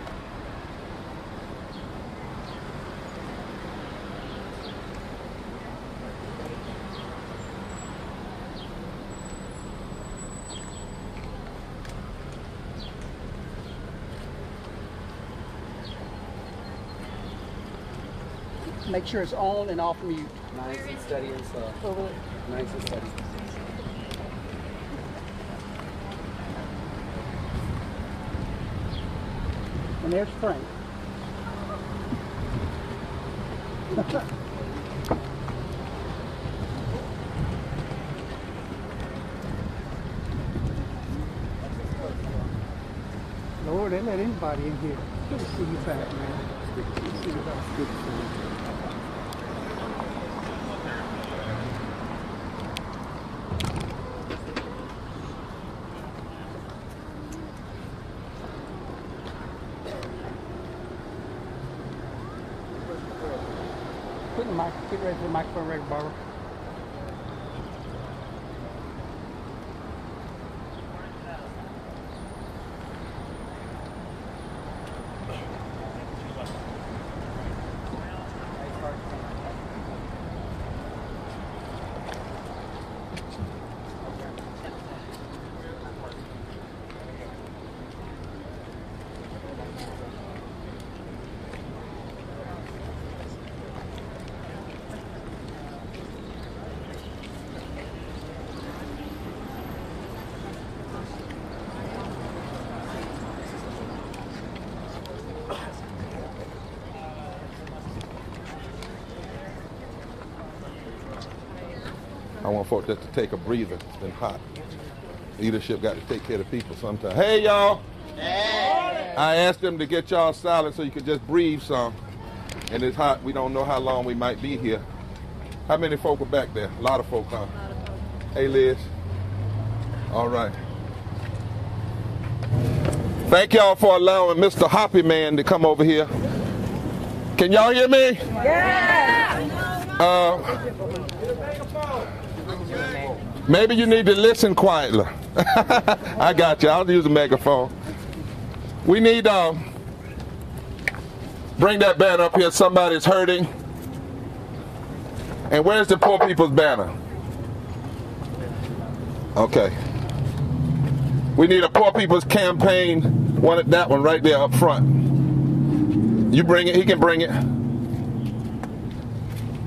Make sure it's on and off mute. Nice and steady and slow. Over there. Nice and steady. And there's Frank. Lord, they let anybody in here. Good to see you back, man. Good to see you back. Good to see you. Put the mic, get ready for the microphone ready, Barbara. I want folks just to take a breather. It's been hot. Leadership got to take care of people sometimes. Hey, y'all. Hey. I asked them to get y'all silent so you could just breathe some. And it's hot. We don't know how long we might be here. How many folk are back there? A lot of folk, huh? Hey, Liz. All right. Thank y'all for allowing Mr. Hoppy Man to come over here. Can y'all hear me? Yeah. Maybe you need to listen quietly. I got you. I'll use a megaphone. We need bring that banner up here. Somebody's hurting. And where's the poor people's banner? Okay. We need a poor people's campaign. That one right there up front. You bring it. He can bring it.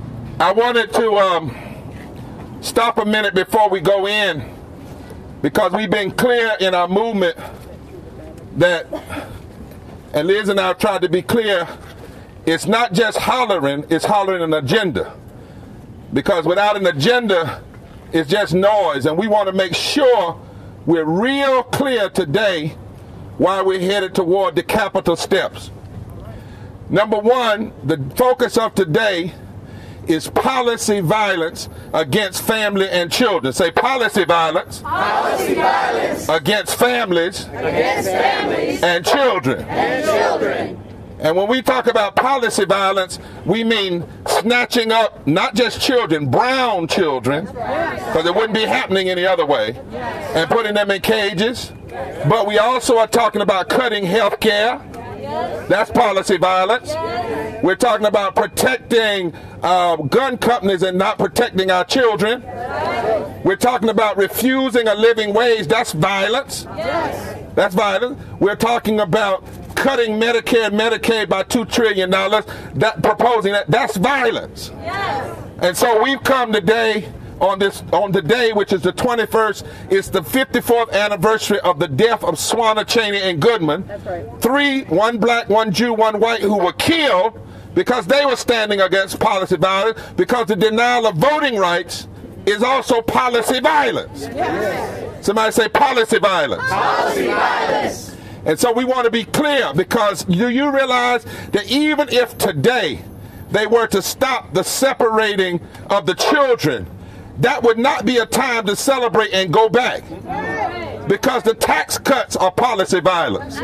I wanted to stop a minute before we go in, because we've been clear in our movement that, and Liz and I have tried to be clear, it's not just hollering, it's hollering an agenda. Because without an agenda, it's just noise. And we want to make sure we're real clear today why we're headed toward the capital steps. Number one, the focus of today is policy violence against family and children. Say policy violence. Policy violence against families, and children. And when we talk about policy violence, we mean snatching up not just children, brown children, because it wouldn't be happening any other way, and putting them in cages. But we also are talking about cutting health care. That's policy violence. We're talking about protecting gun companies and not protecting our children. We're talking about refusing a living wage. That's violence. That's violence. We're talking about cutting Medicare and Medicaid by $2 trillion. Proposing that's violence. And so we've come today on today, which is the 21st, it's the 54th anniversary of the death of Swanna, Cheney, and Goodman. That's right. 3, one black, one Jew, one white, who were killed because they were standing against policy violence, because the denial of voting rights is also policy violence. Yes. Somebody say policy violence. Policy violence. And so we want to be clear, because do you realize that even if today they were to stop the separating of the children, that would not be a time to celebrate and go back, because the tax cuts are policy violence.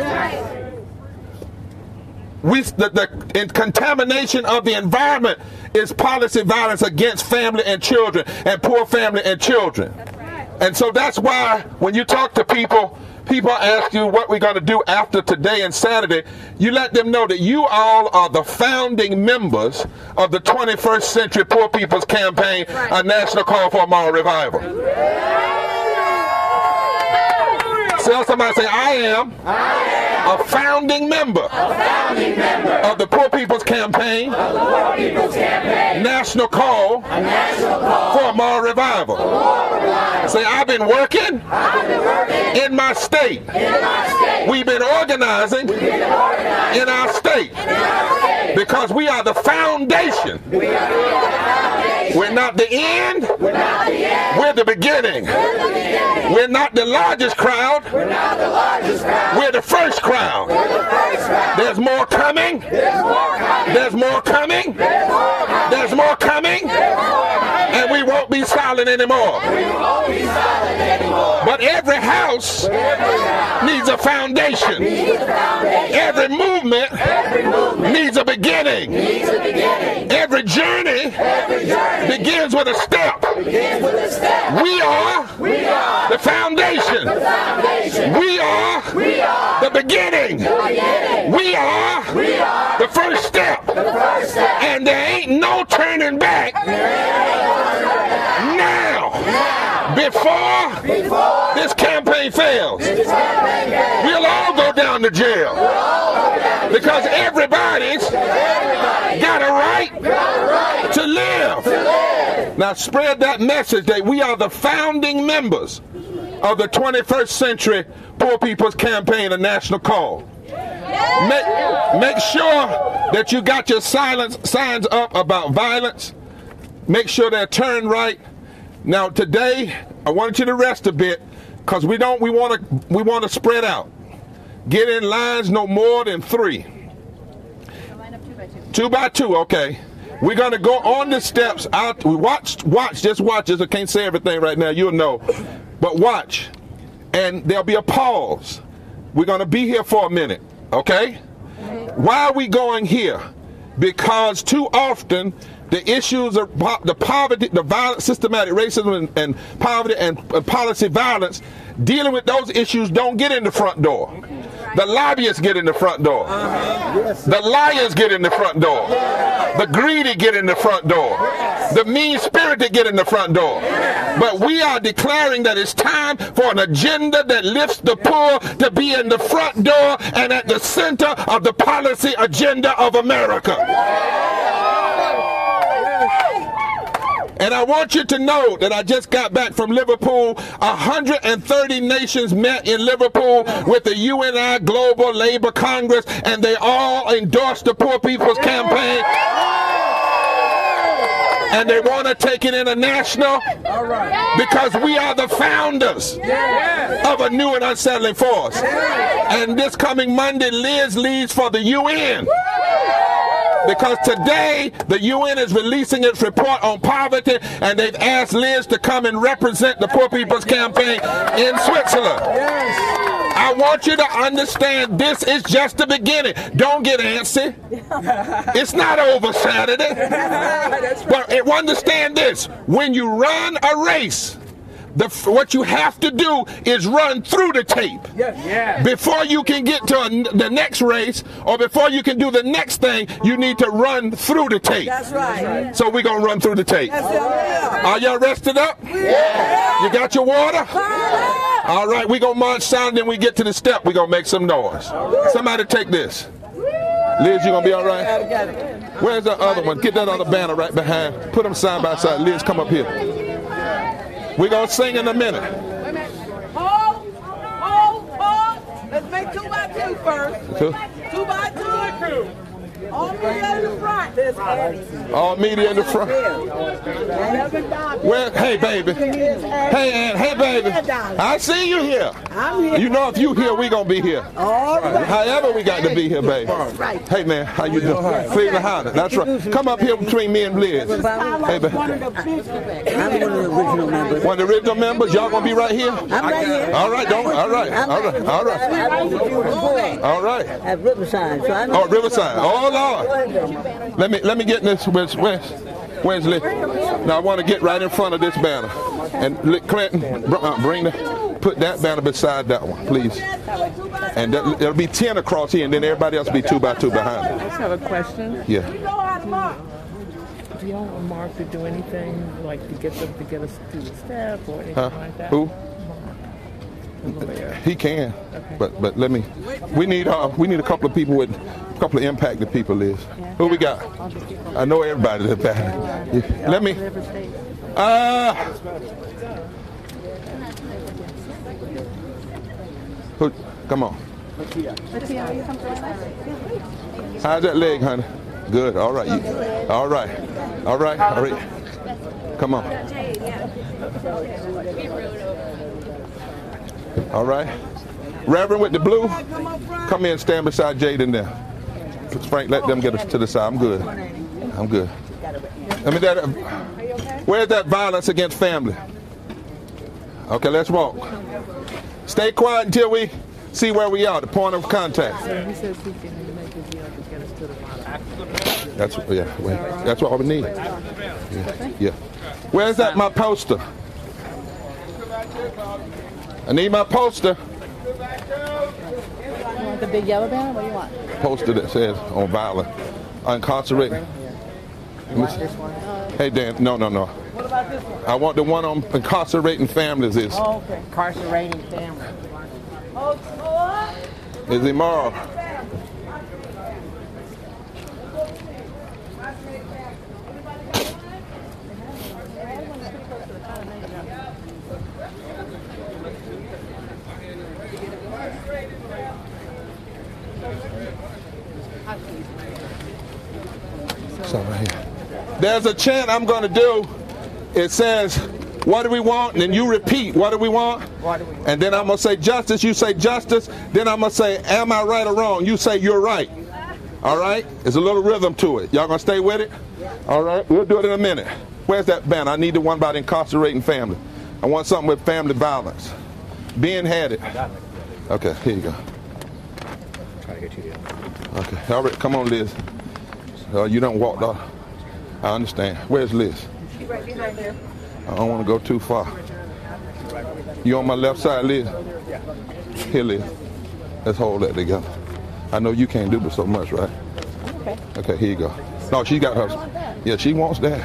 The contamination of the environment is policy violence against family and children, and poor family and children. And so that's why when you talk to people ask you what we're going to do after today and Saturday, you let them know that you all are the founding members of the 21st Century Poor People's Campaign, a national call for a moral revival. So somebody say, I am a founding member of the Poor People's Campaign, national call for a moral revival. Say, I've been working in my state. We've been organizing in our state, because we are the foundation. We're not the end, we're the beginning. We're not the largest crowd, we're the first crowd. There's more coming. There's more coming. There's more coming. And we won't be silent anymore. But every house needs a foundation. Every movement needs a beginning. Every journey begins with a step. We are the foundation. We are the beginning. We are the first step. And there ain't no turning back now. Before this campaign fails, we'll all go down to jail, because everybody's got a right to live. Now spread that message that we are the founding members of the 21st Century Poor People's Campaign, a national call. Make sure that you got your signs up about violence. Make sure they're turned right. Now today, I want you to rest a bit, because we want to spread out. Get in lines no more than 3. 2 by 2, okay. We're going to go on the steps out. Just watch this. I can't say everything right now, you'll know. But watch. And there'll be a pause. We're going to be here for a minute, okay? Why are we going here? Because too often the issues of the poverty, the violent, systematic racism and poverty and policy violence, dealing with those issues don't get in the front door. The lobbyists get in the front door. The liars get in the front door. The greedy get in the front door. The mean-spirited get in the front door. But we are declaring that it's time for an agenda that lifts the poor to be in the front door and at the center of the policy agenda of America. And I want you to know that I just got back from Liverpool. 130 nations met in Liverpool with the UNI Global Labor Congress, and they all endorsed the Poor People's Campaign. And they want to take it international because we are the founders of a new and unsettling force. And this coming Monday, Liz leads for the UN. Because today, the UN is releasing its report on poverty, and they've asked Liz to come and represent the Poor People's Campaign in Switzerland. I want you to understand this is just the beginning. Don't get antsy. It's not over Saturday. But understand this. When you run a race, what you have to do is run through the tape. Before you can get to the next race, or before you can do the next thing, you need to run through the tape. That's right. So we're going to run through the tape. Are y'all rested up? You got your water? All right, we're going to march sound, then we get to the step. We're going to make some noise. Somebody take this. Liz, you going to be all right? Where's the other one? Get that other banner right behind. Put them side by side. Liz, come up here. We're going to sing in a minute. Wait a minute. Hold. Let's make 2 by 2 first. 2 by 2. All media in the front. All media in the front. Well, hey, baby. Hey, Ann. Hey, baby. I see you here. I'm here. You know if you here, we going to be here. All right. However we got to be here, baby. Hey, man. How you doing? Cleveland Howard. That's right. Come up here between me and Liz. Hey, baby. I'm one of the original members. One of the original members? Y'all going to be right here? I'm right here. All right. All right. All right. At Riverside. Oh, Riverside. Oh, Lord. Let me get this. Where's Liz? Now I want to get right in front of this banner. And Clinton, put that banner beside that one, please. And it'll be 10 across here, and then everybody else will be 2 by 2 behind it. I just have a question. Yeah. Do y'all want Mark to do anything, like to get us to the step or anything like that? Who? He can, but let me. We need a couple of people with a couple of impacted people. Liz, who we got? I know everybody that's impacted. Let me. Come on. How's that leg, honey? Good. All right. All right. Come on. All right. Reverend with the blue, come in and stand beside Jaden there. Frank, let them get us to the side. I'm good. Where's that violence against family? Okay, let's walk. Stay quiet until we see where we are, the point of contact. That's what we need. Yeah. Where's that, my poster? I need my poster. You want the big yellow banner? What do you want? Poster that says on violence, incarcerated. Hey Dan, no. What about this one? I want the one on incarcerating families. Is okay. Incarcerating families. Is immoral. Right here. There's a chant I'm going to do. It says, what do we want? And then you repeat, what do we want? And then I'm going to say justice. You say justice. Then I'm going to say, am I right or wrong? You say, you're right. All right? There's a little rhythm to it. Y'all going to stay with it? All right? We'll do it in a minute. Where's that banner? I need the one about incarcerating family. I want something with family violence. Ben had it. Okay, here you go. Trying to get you here. Okay. All right, come on, Liz. You don't walk off. I understand. Where's Liz? She's right behind there. I don't want to go too far. You on my left side, Liz? Here, Liz. Let's hold that together. I know you can't do but so much, right? Okay. Okay, here you go. No, she got her. Yeah, she wants that.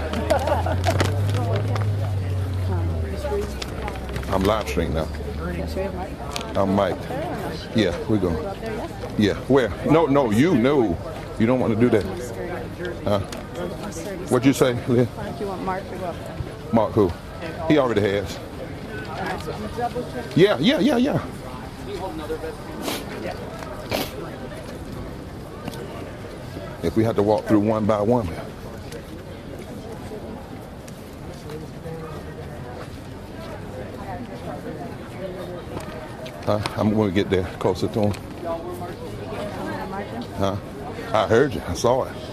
I'm live streaming now. I'm mic'd. Yeah, we're going. Yeah, where? No, you know. You don't want to do that. What'd you say, Lynn? Why don't you want Mark to go up there? Mark who? He already has. Double check. Yeah. If we had to walk through one by one. I'm going to get there closer to him. Huh? I heard you. I saw it.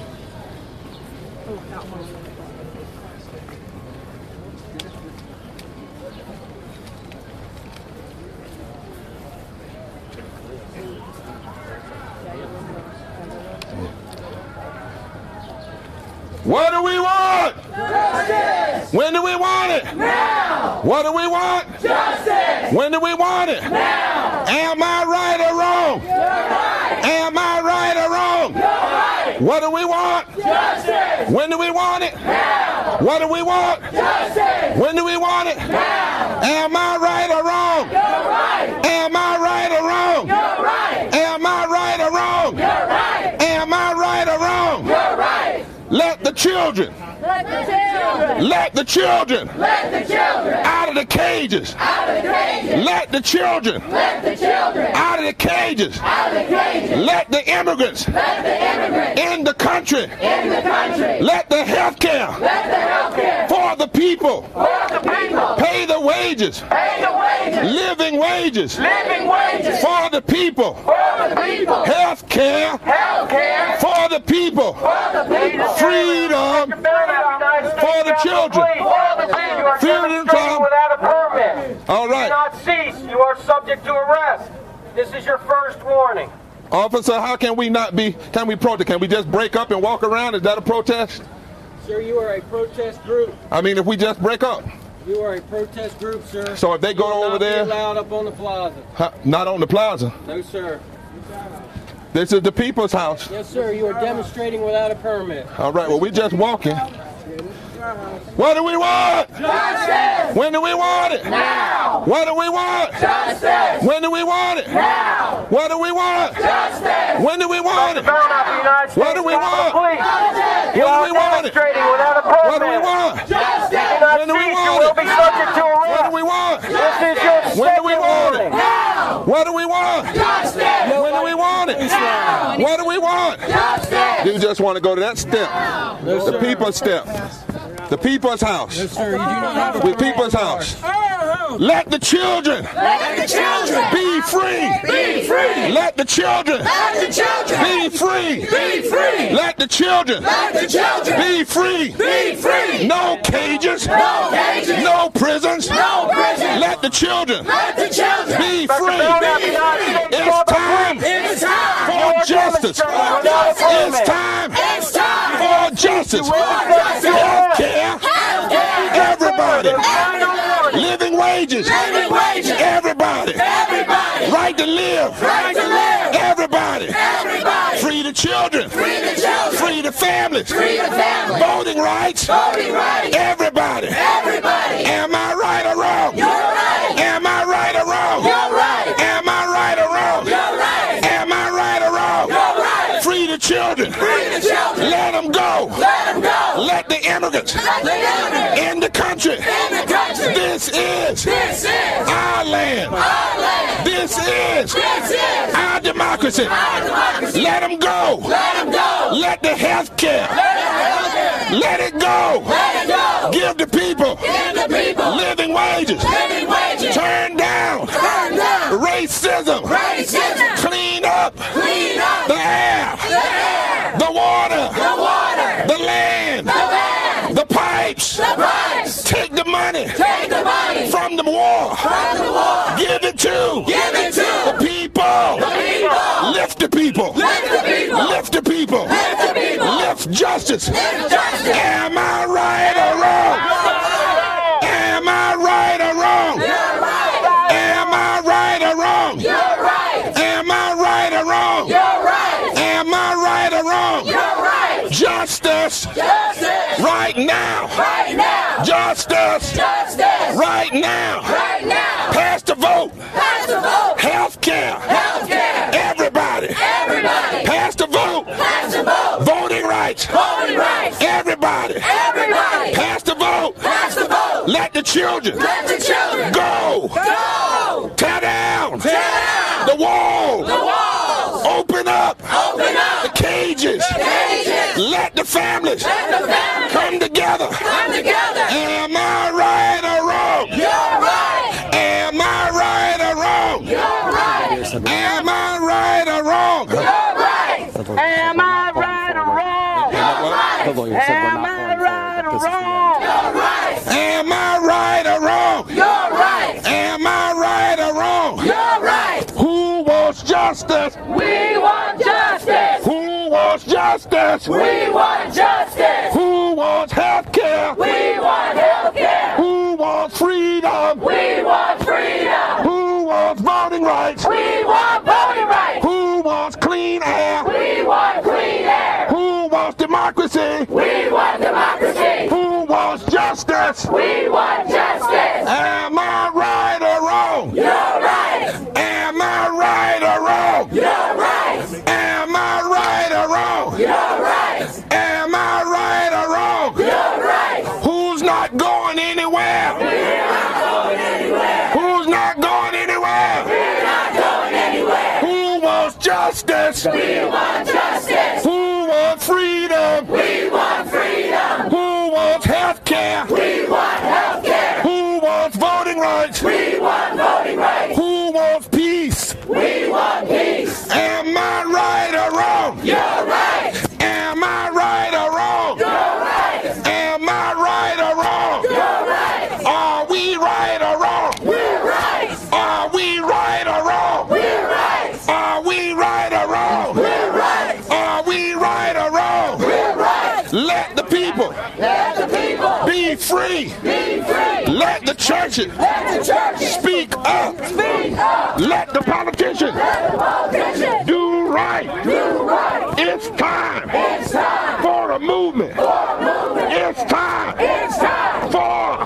What do we want? Justice! When do we want it? Now! What do we want? Justice! When do we want it? Now! Am I right or wrong? You're right! Am I right or wrong? You're right! What do we want? Justice! When do we want it? Now! What do we want? Justice! When do we want it? Now! Am I right or wrong? You're right! Am I right or wrong? You're right! Am I right or wrong? You're right! Am I right or wrong? You're right! Let the children. Let the children. Let the children. Let the children. Out of the cages. Out of the cages. Let the children. Let the children. Out of the cages. Out of the cages. Let the immigrants. Let the immigrants. In the country. In the country. Let the health care. Let the health care. For the people. For the people. Pay the wages. Pay the wages. Living wages. Living wages. For the people. For the people. Health care. Health care. For the people. For the people. Freedom. For the children. Freedom from. Without a permit. All right. Do not cease. You are subject to arrest. This is your first warning. Officer, how can we not be, can we protest? Can we just break up and walk around? Is that a protest? Sir, you are a protest group. I mean, if we just break up. You are a protest group, sir. So if they go over there. Not be allowed up on the plaza. Not on the plaza. No, sir. This is the people's house. Yes, sir. You are demonstrating without a permit. All right, well, we're just walking. What do we want? Justice! When do we want it? Now! What do we want? Justice! When do we want it? Now! What do we want? Justice! When do we want it? What do we want? Justice! When do we want it? Without a permit. What do we want? Justice! When do we want it? Be subject to arrest. What do we want? This is your When do we want it? Now! What do we want? Justice! When do we want it? Now! What do we want? Justice! You just want to go to that step. The people's step. The people's house. Yes, sir. You do not have a The people's house. Let the children. Let the children Be free. be free. Let the children Let the children be free. be free. Let the children Let the children be free. be free. No cages. No cages. No prisons. No prisons. Let the children Let the children be free. be It's time It's time for justice. It's time It's time for justice. Health care. Everybody. Living wages. Living wages. Everybody. Everybody. Right to live. Right to live. Everybody. Everybody. Free the children. Free the children. Free the families. Free the family. Voting rights. Voting rights. Everybody. Everybody. Am I right or wrong? You're right. Am I right or wrong? You're right. Am I right or wrong? You're right. Am I right or wrong? You're right. Free the children. Free the children. Let them go. Let them go. Let the immigrants Let the immigrants in the country. in the country. This is This is our land. our land. This is This is our democracy. our democracy. Let them go. Let them go. Let the health care. Let them go. Let it go. Let it go. Give the people Give the people living wages. living wages. Turn down Turn down racism. racism. Clean up Clean up the air, the air, the water, the water, the land, the land, the pipes. the pipes. Take the money Take the money from the war. from the war. Give it to Give it to the people. the people. Lift the people. Lift the people. Lift the people. Lift the people. Lift justice. Lift justice. Am I right or wrong? Am I right or wrong? You're right. Am I right or wrong? You're right. Am I right or wrong? You're right. Am I right or wrong? You're right. Justice Justice. right now. Right now. Justice Justice. right now. Right now. Pass the vote. Pass the vote. Health care. Health care. Everybody. Everybody. Pass the vote. Pass the vote. Voting rights. Voting rights. Everybody. Let the children. Go. Tear down. The walls. Open up. The cages. Let the families. Come together. Am I right or wrong? You're right. Am I right or wrong? You're right. Am I right or wrong? You're right. Am I right or wrong? You're right. Am I right or wrong? You're right. Am I right or wrong? You're right. Am I right or wrong? You're right. Who wants justice? We want justice. Who wants justice? We want justice. Who wants health care? We want health care. Who wants freedom? We want freedom. Who wants voting rights? We want voting rights. Who wants clean air? We want clean air. Who wants democracy? We want democracy. Who wants justice? We want justice. Am I right or wrong? You're right. Am I right or wrong? You're right. Am I right or wrong? You're right. Am I right or wrong? You're right. Who's not going anywhere? We're not going anywhere. Who's not going anywhere? We're not going anywhere. Who wants justice? We want justice. Who wants freedom? We want freedom. Who wants health care? We want health care. Who wants voting rights? We want voting rights. Who wants peace? We want peace. Am I right or wrong? You're right. Am I right or wrong? You're right. Am I right or wrong? You're right. Are we right or wrong? We're right. Are we right or wrong? We're right. Are we right or wrong? We're right. Are we right or wrong? We're right. Let the people. Let the people Be free. be free. Let the churches. Let the churches Speak up. speak up. Let the politicians. Let the politicians Do right. do right. It's time. It's time For a movement. for a movement. It's time. It's time For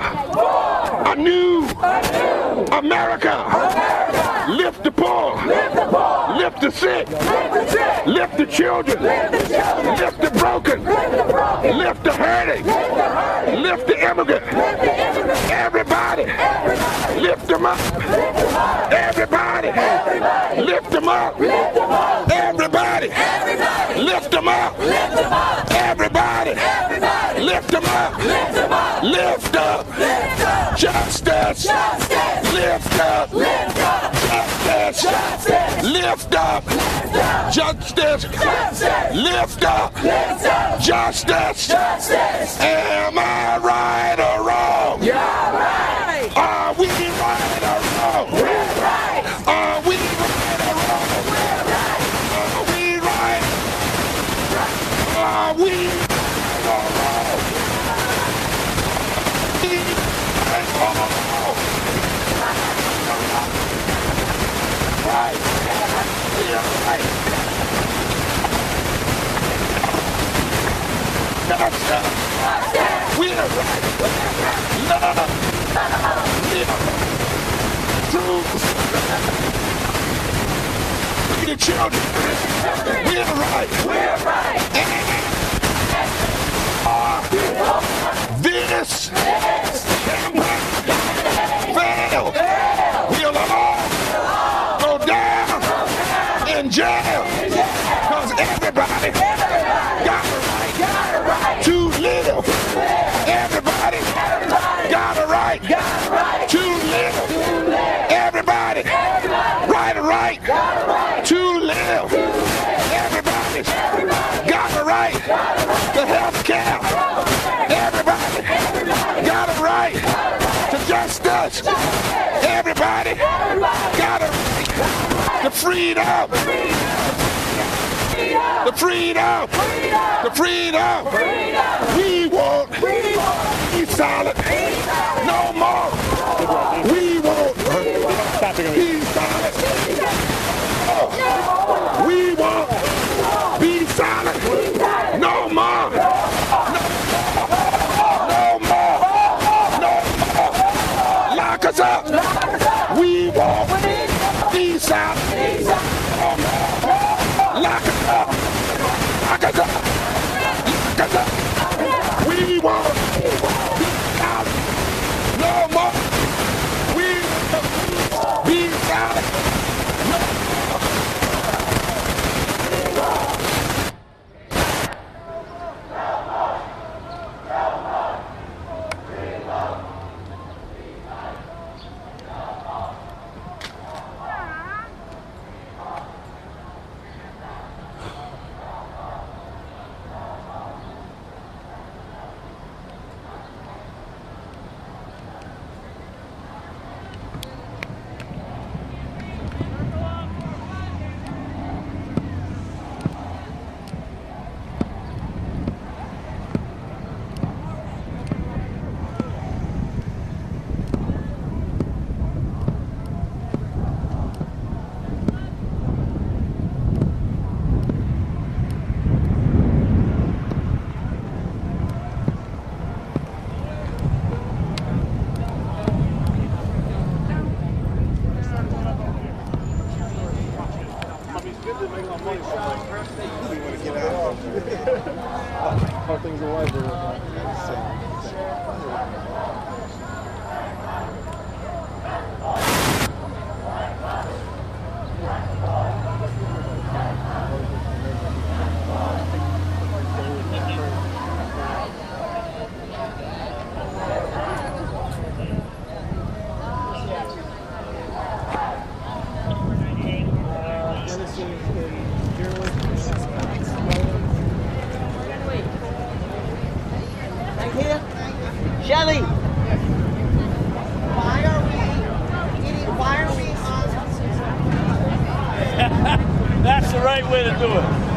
for a new a new America. America. Lift the poor. Lift the poor. Lift the sick. Lift the sick. Lift the children. Lift the children. Lift the broken. Lift the broken. Lift the hurting. Lift the hurting. Lift the immigrant. Lift the immigrant. Everybody. Everybody. Lift them up. Lift them up. Everybody. Everybody. Lift them up. Lift them up. Everybody. Everybody. Lift them up. Lift them up. Everybody. Everybody. Lift them up. Lift them up. Lift up. Lift up. Justice. Justice. Lift up. Lift up. Justice. Justice. Lift up. Lift up. Justice. Justice. Lift up. Lift up. Justice. Justice. Am I right or wrong? You're right. Are we right or wrong? We're right. Are we right or wrong? We're right. Are we right? Are we right or wrong? We right or wrong? Right. We're right. Justice. We're right. Love. We're right. Truth. The children. We're right. We're right. This campaign failed. We'll all go down in jail because everybody got a right to live. Everybody got a right to live. Everybody got a right to live. Everybody's got a right to health care. Everybody got a right to justice. Everybody got a right to freedom. The freedom. The freedom. We want be silent. No more. We won't be silent. We won't be silent. No more. No more. No more. Lock us up. We won't be silent. No more. Lock us up. Lock us up. Lock us up. We won't be silent. How things are wiser. Shelly, Why are we on? That's the right way to do it.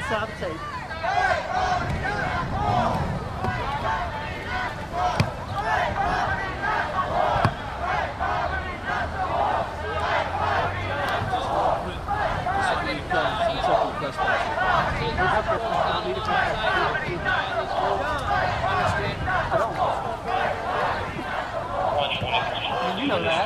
side of the tape. You know that.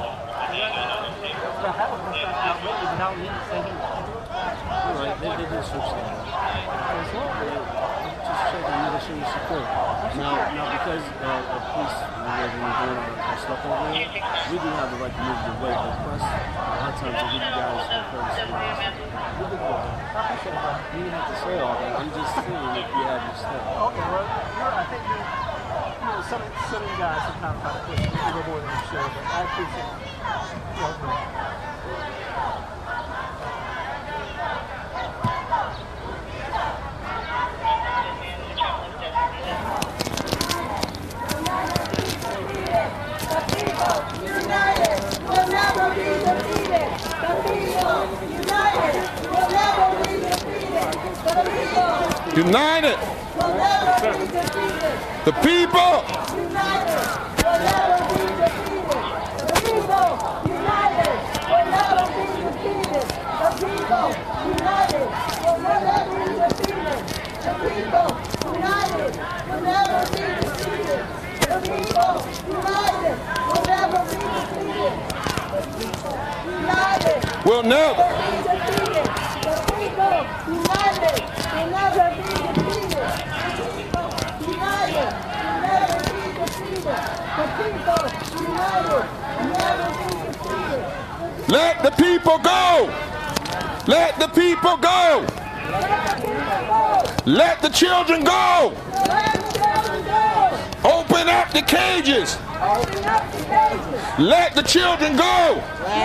Right, they did switch that. Just showing military support. Now because of police, when we're doing our stuff over there, we do have the right to move the way, but plus, a lot of times they give you guys the courtesy. You didn't have to say all that. I'm just saying if you have your stuff. Okay, well, I think some of you guys sometimes try to push me a little more than you should, but I appreciate it. United. The people. We'll never. Let the people go. Let the people go. Let the children go. Open up the cages. Let the children go.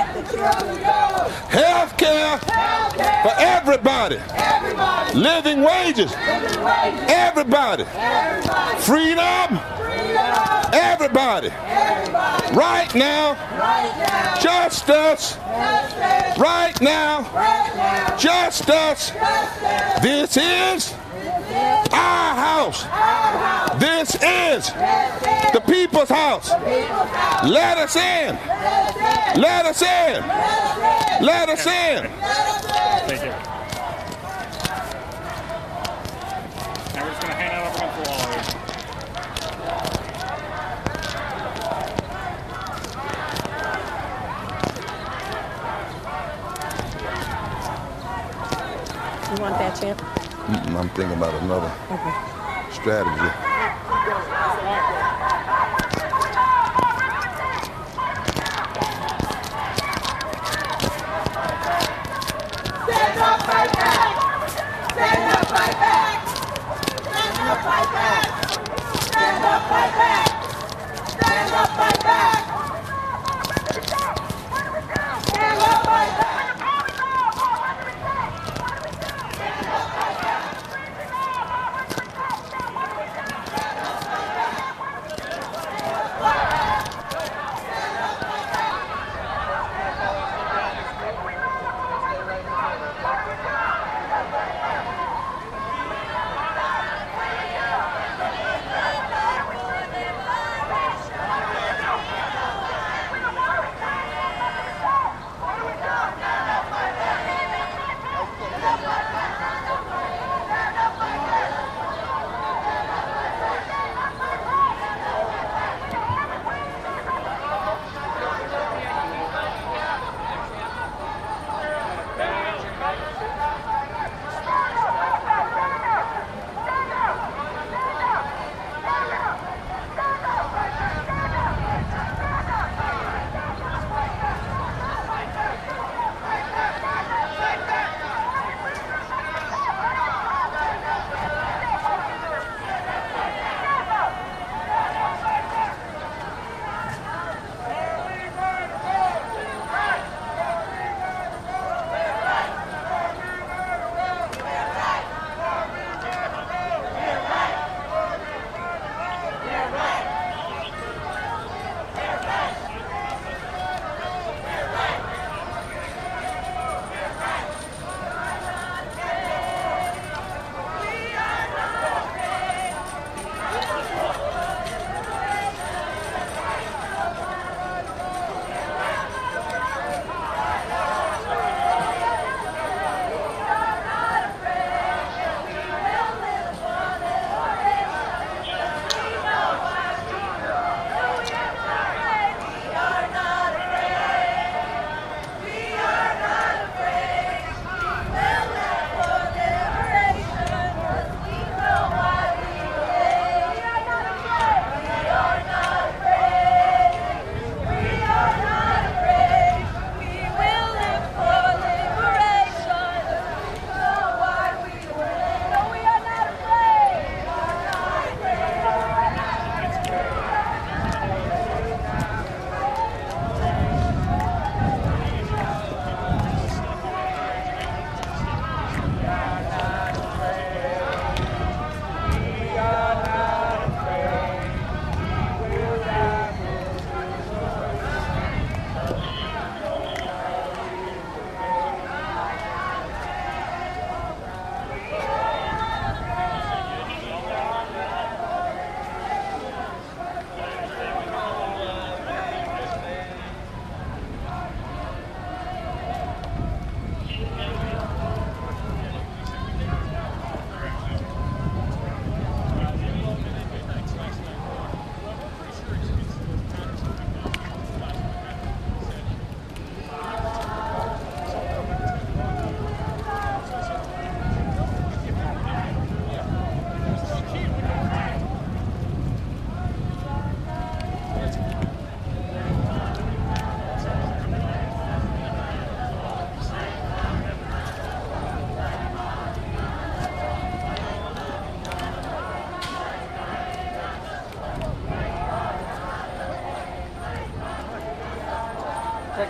Health care for everybody. Living wages. Everybody. Freedom. Everybody. Right now. Justice. Right now. Justice. This is our house. This is the people's house. Let us in. Let us in. Let us in. Thank you. Now we're just going to hand out up against the wall here. You want that, champ? I'm thinking about another strategy. Stand up, fight back! Stand up, fight back! Stand up, fight back! Stand up, fight back! Stand up, fight back! Stand up, fight back!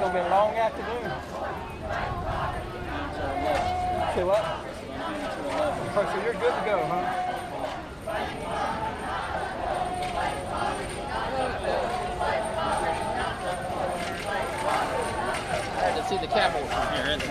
going to be a long afternoon. Say what? So you're good to go, huh? Hard to see the Capitol from here, isn't it?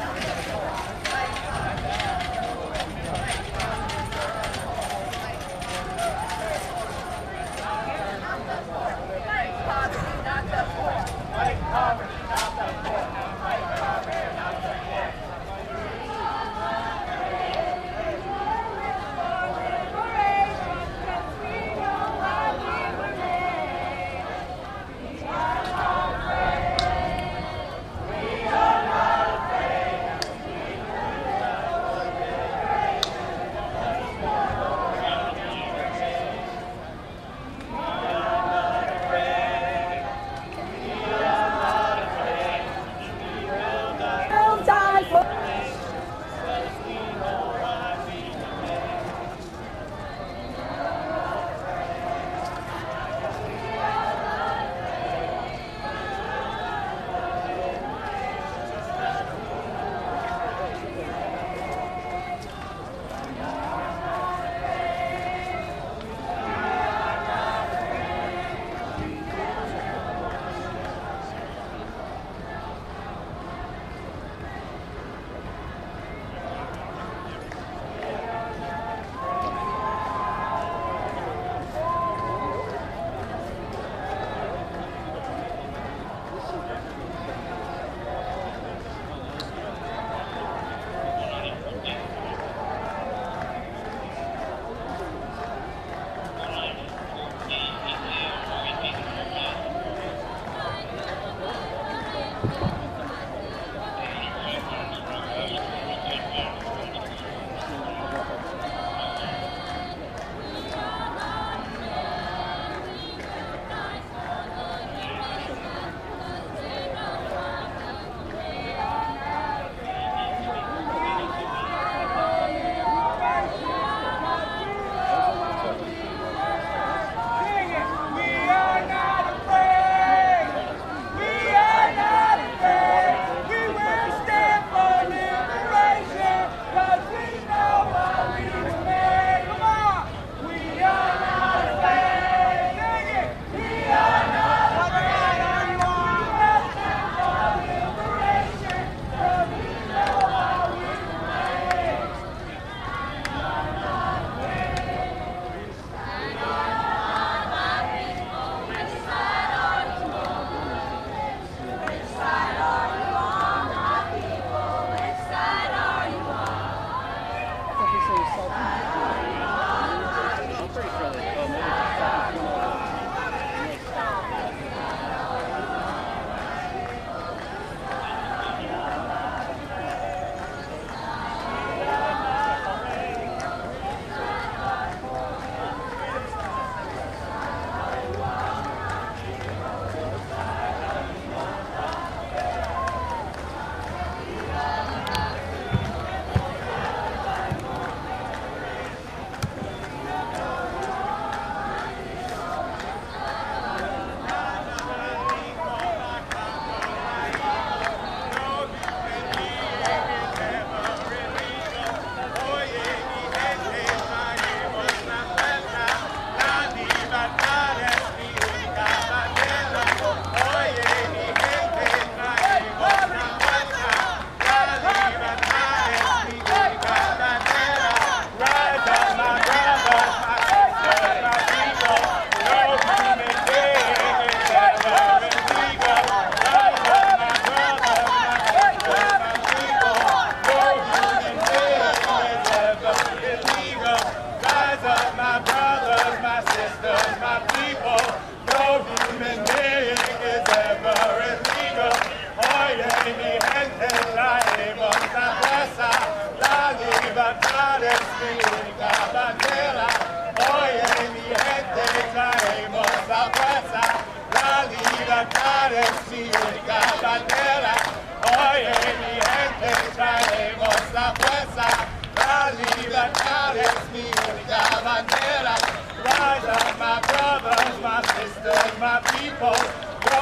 My sisters, my people, go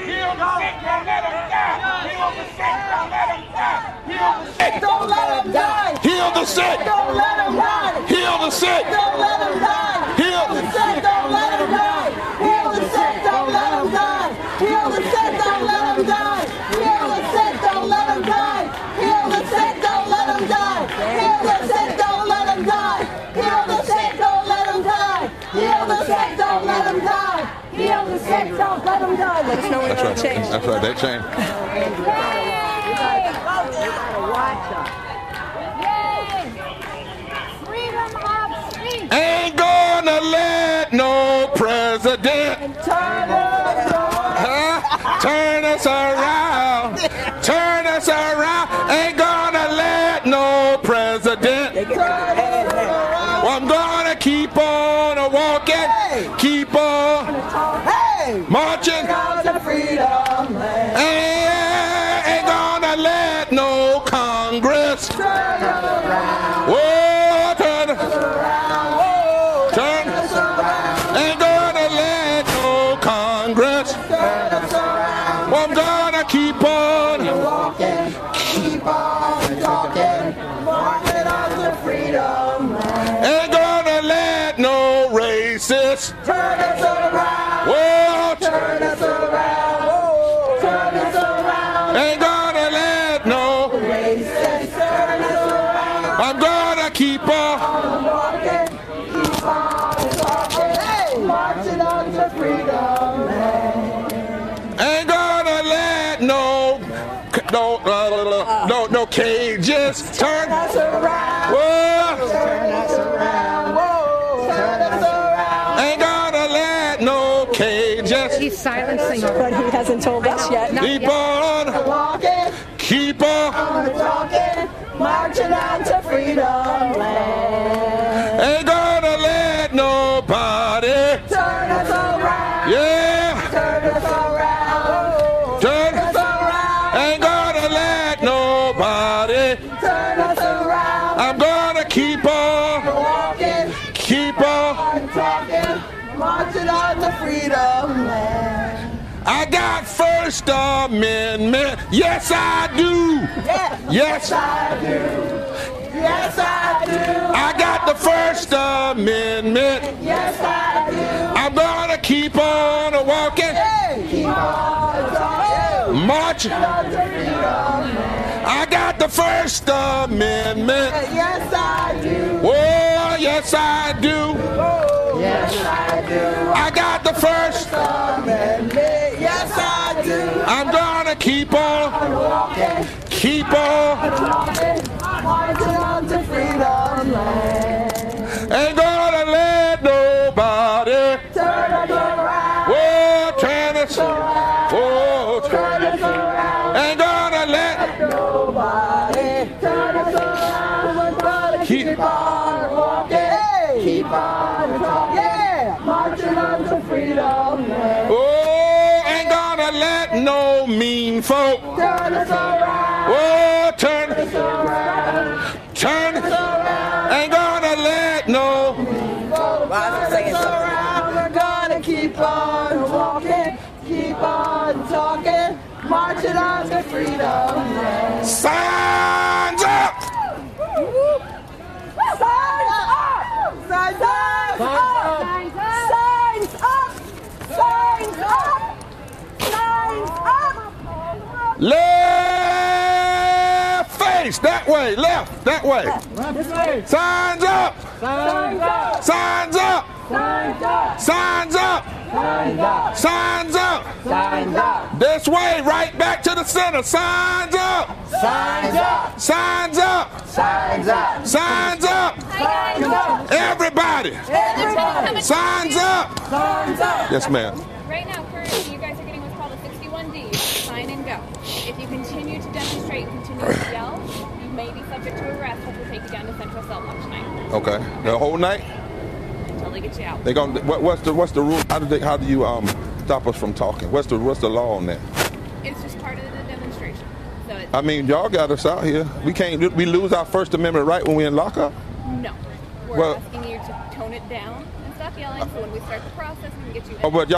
Heal the sick, don't let them die. Heal the sick, don't let them die. Heal the sick, Don't let them die. heal the sick. Don't let them die. Heal the sick. Don't let them die. Heal the sick. Don't let them die. Heal the sick. Don't let them die. Heal the sick. Don't let them die. Heal the sick. Don't let them die. Heal the sick. Don't let them die. Heal the sick. Don't let them die. Heal the sick. Don't let them die. Heal the sick. Don't let them die. Heal the sick. Don't let them die. Let us know when That's right. change. That's right. That changed. Freedom of speech. Ain't gonna let no president turn us around. Turn us around. Ain't gonna let no president. Well, I'm gonna keep on walking. Keep on marching. Ain't gonna let no Congress. Whoa, turn us around. Ain't gonna let no Congress. Well, I'm gonna keep on walking, keep on talking, marching on to freedom. Ain't gonna let no racist turn us around. Whoa, turn us around. Whoa, turn us around. Ain't gonna let no racist turn us around. I'm gonna keep on walking, keep on talking, marching on to freedom. Ain't gonna let no cages turn us around. Whoa. Turn us around. Whoa. Turn us around. Ain't gonna let no cages. He's silencing her, but he hasn't told us yet. Keep on walking. Keep on talking. Marching on to freedom land. Ain't gonna let nobody turn us around. Yeah. Turn us around. Turn us around. Ain't gonna let nobody turn us around. I'm gonna keep on walking. Keep on talking. Marching on to freedom land. I got First Amendment. Yes, I do. Yes, I do. Yes, I do. I got the First Amendment. Yes, I do. I'm gonna keep on walking. Keep on talking. Marching. I got the First Amendment. Yes, I do. Oh, yes, I do. Yes, I do. I got the First Amendment. Yes, I do. I'm gonna keep on walking. Keep on talking. Marching on to freedom land. Ain't gonna let nobody turn us around. Whoa, turn us around. Whoa, turn us around. Ain't gonna let nobody turn us around. We're gonna keep on walking. Keep on talking. Marching on to freedom land. Oh, ain't gonna let no mean folk turn us around. Whoa, turn us around. Turn us around. Ain't gonna let no mean folk turn us around. We're gonna keep on walking. Keep on talking. Marching on to freedom land. Signs up! Signs up! Signs up! Signs up! Signs up! Signs up! Signs up! Left face! That way! Left! That way! This way! Signs up! Signs up! Signs up! Signs up! Signs up! Signs up! Signs up! Signs up! This way! Right back to the center! Signs up! Signs up! Signs up! Signs up! Signs up! Everybody! Everybody! Signs up! Signs up! Yes, ma'am. Right now, currently, you guys are getting what's called a 61D, sign and go. If you continue to demonstrate and continue to yell, you may be subject to arrest, which will take you down to Central Cell Block tonight. Okay. The whole night? Until they get you out. They gonna what's the rule? How do you stop us from talking? What's the law on that? It's just part of the demonstration. So it's, I mean, y'all got us out here. We lose our First Amendment right when we're in lockup? no. We're asking you to tone it down and stop yelling, so when we start the process, we can get you out. But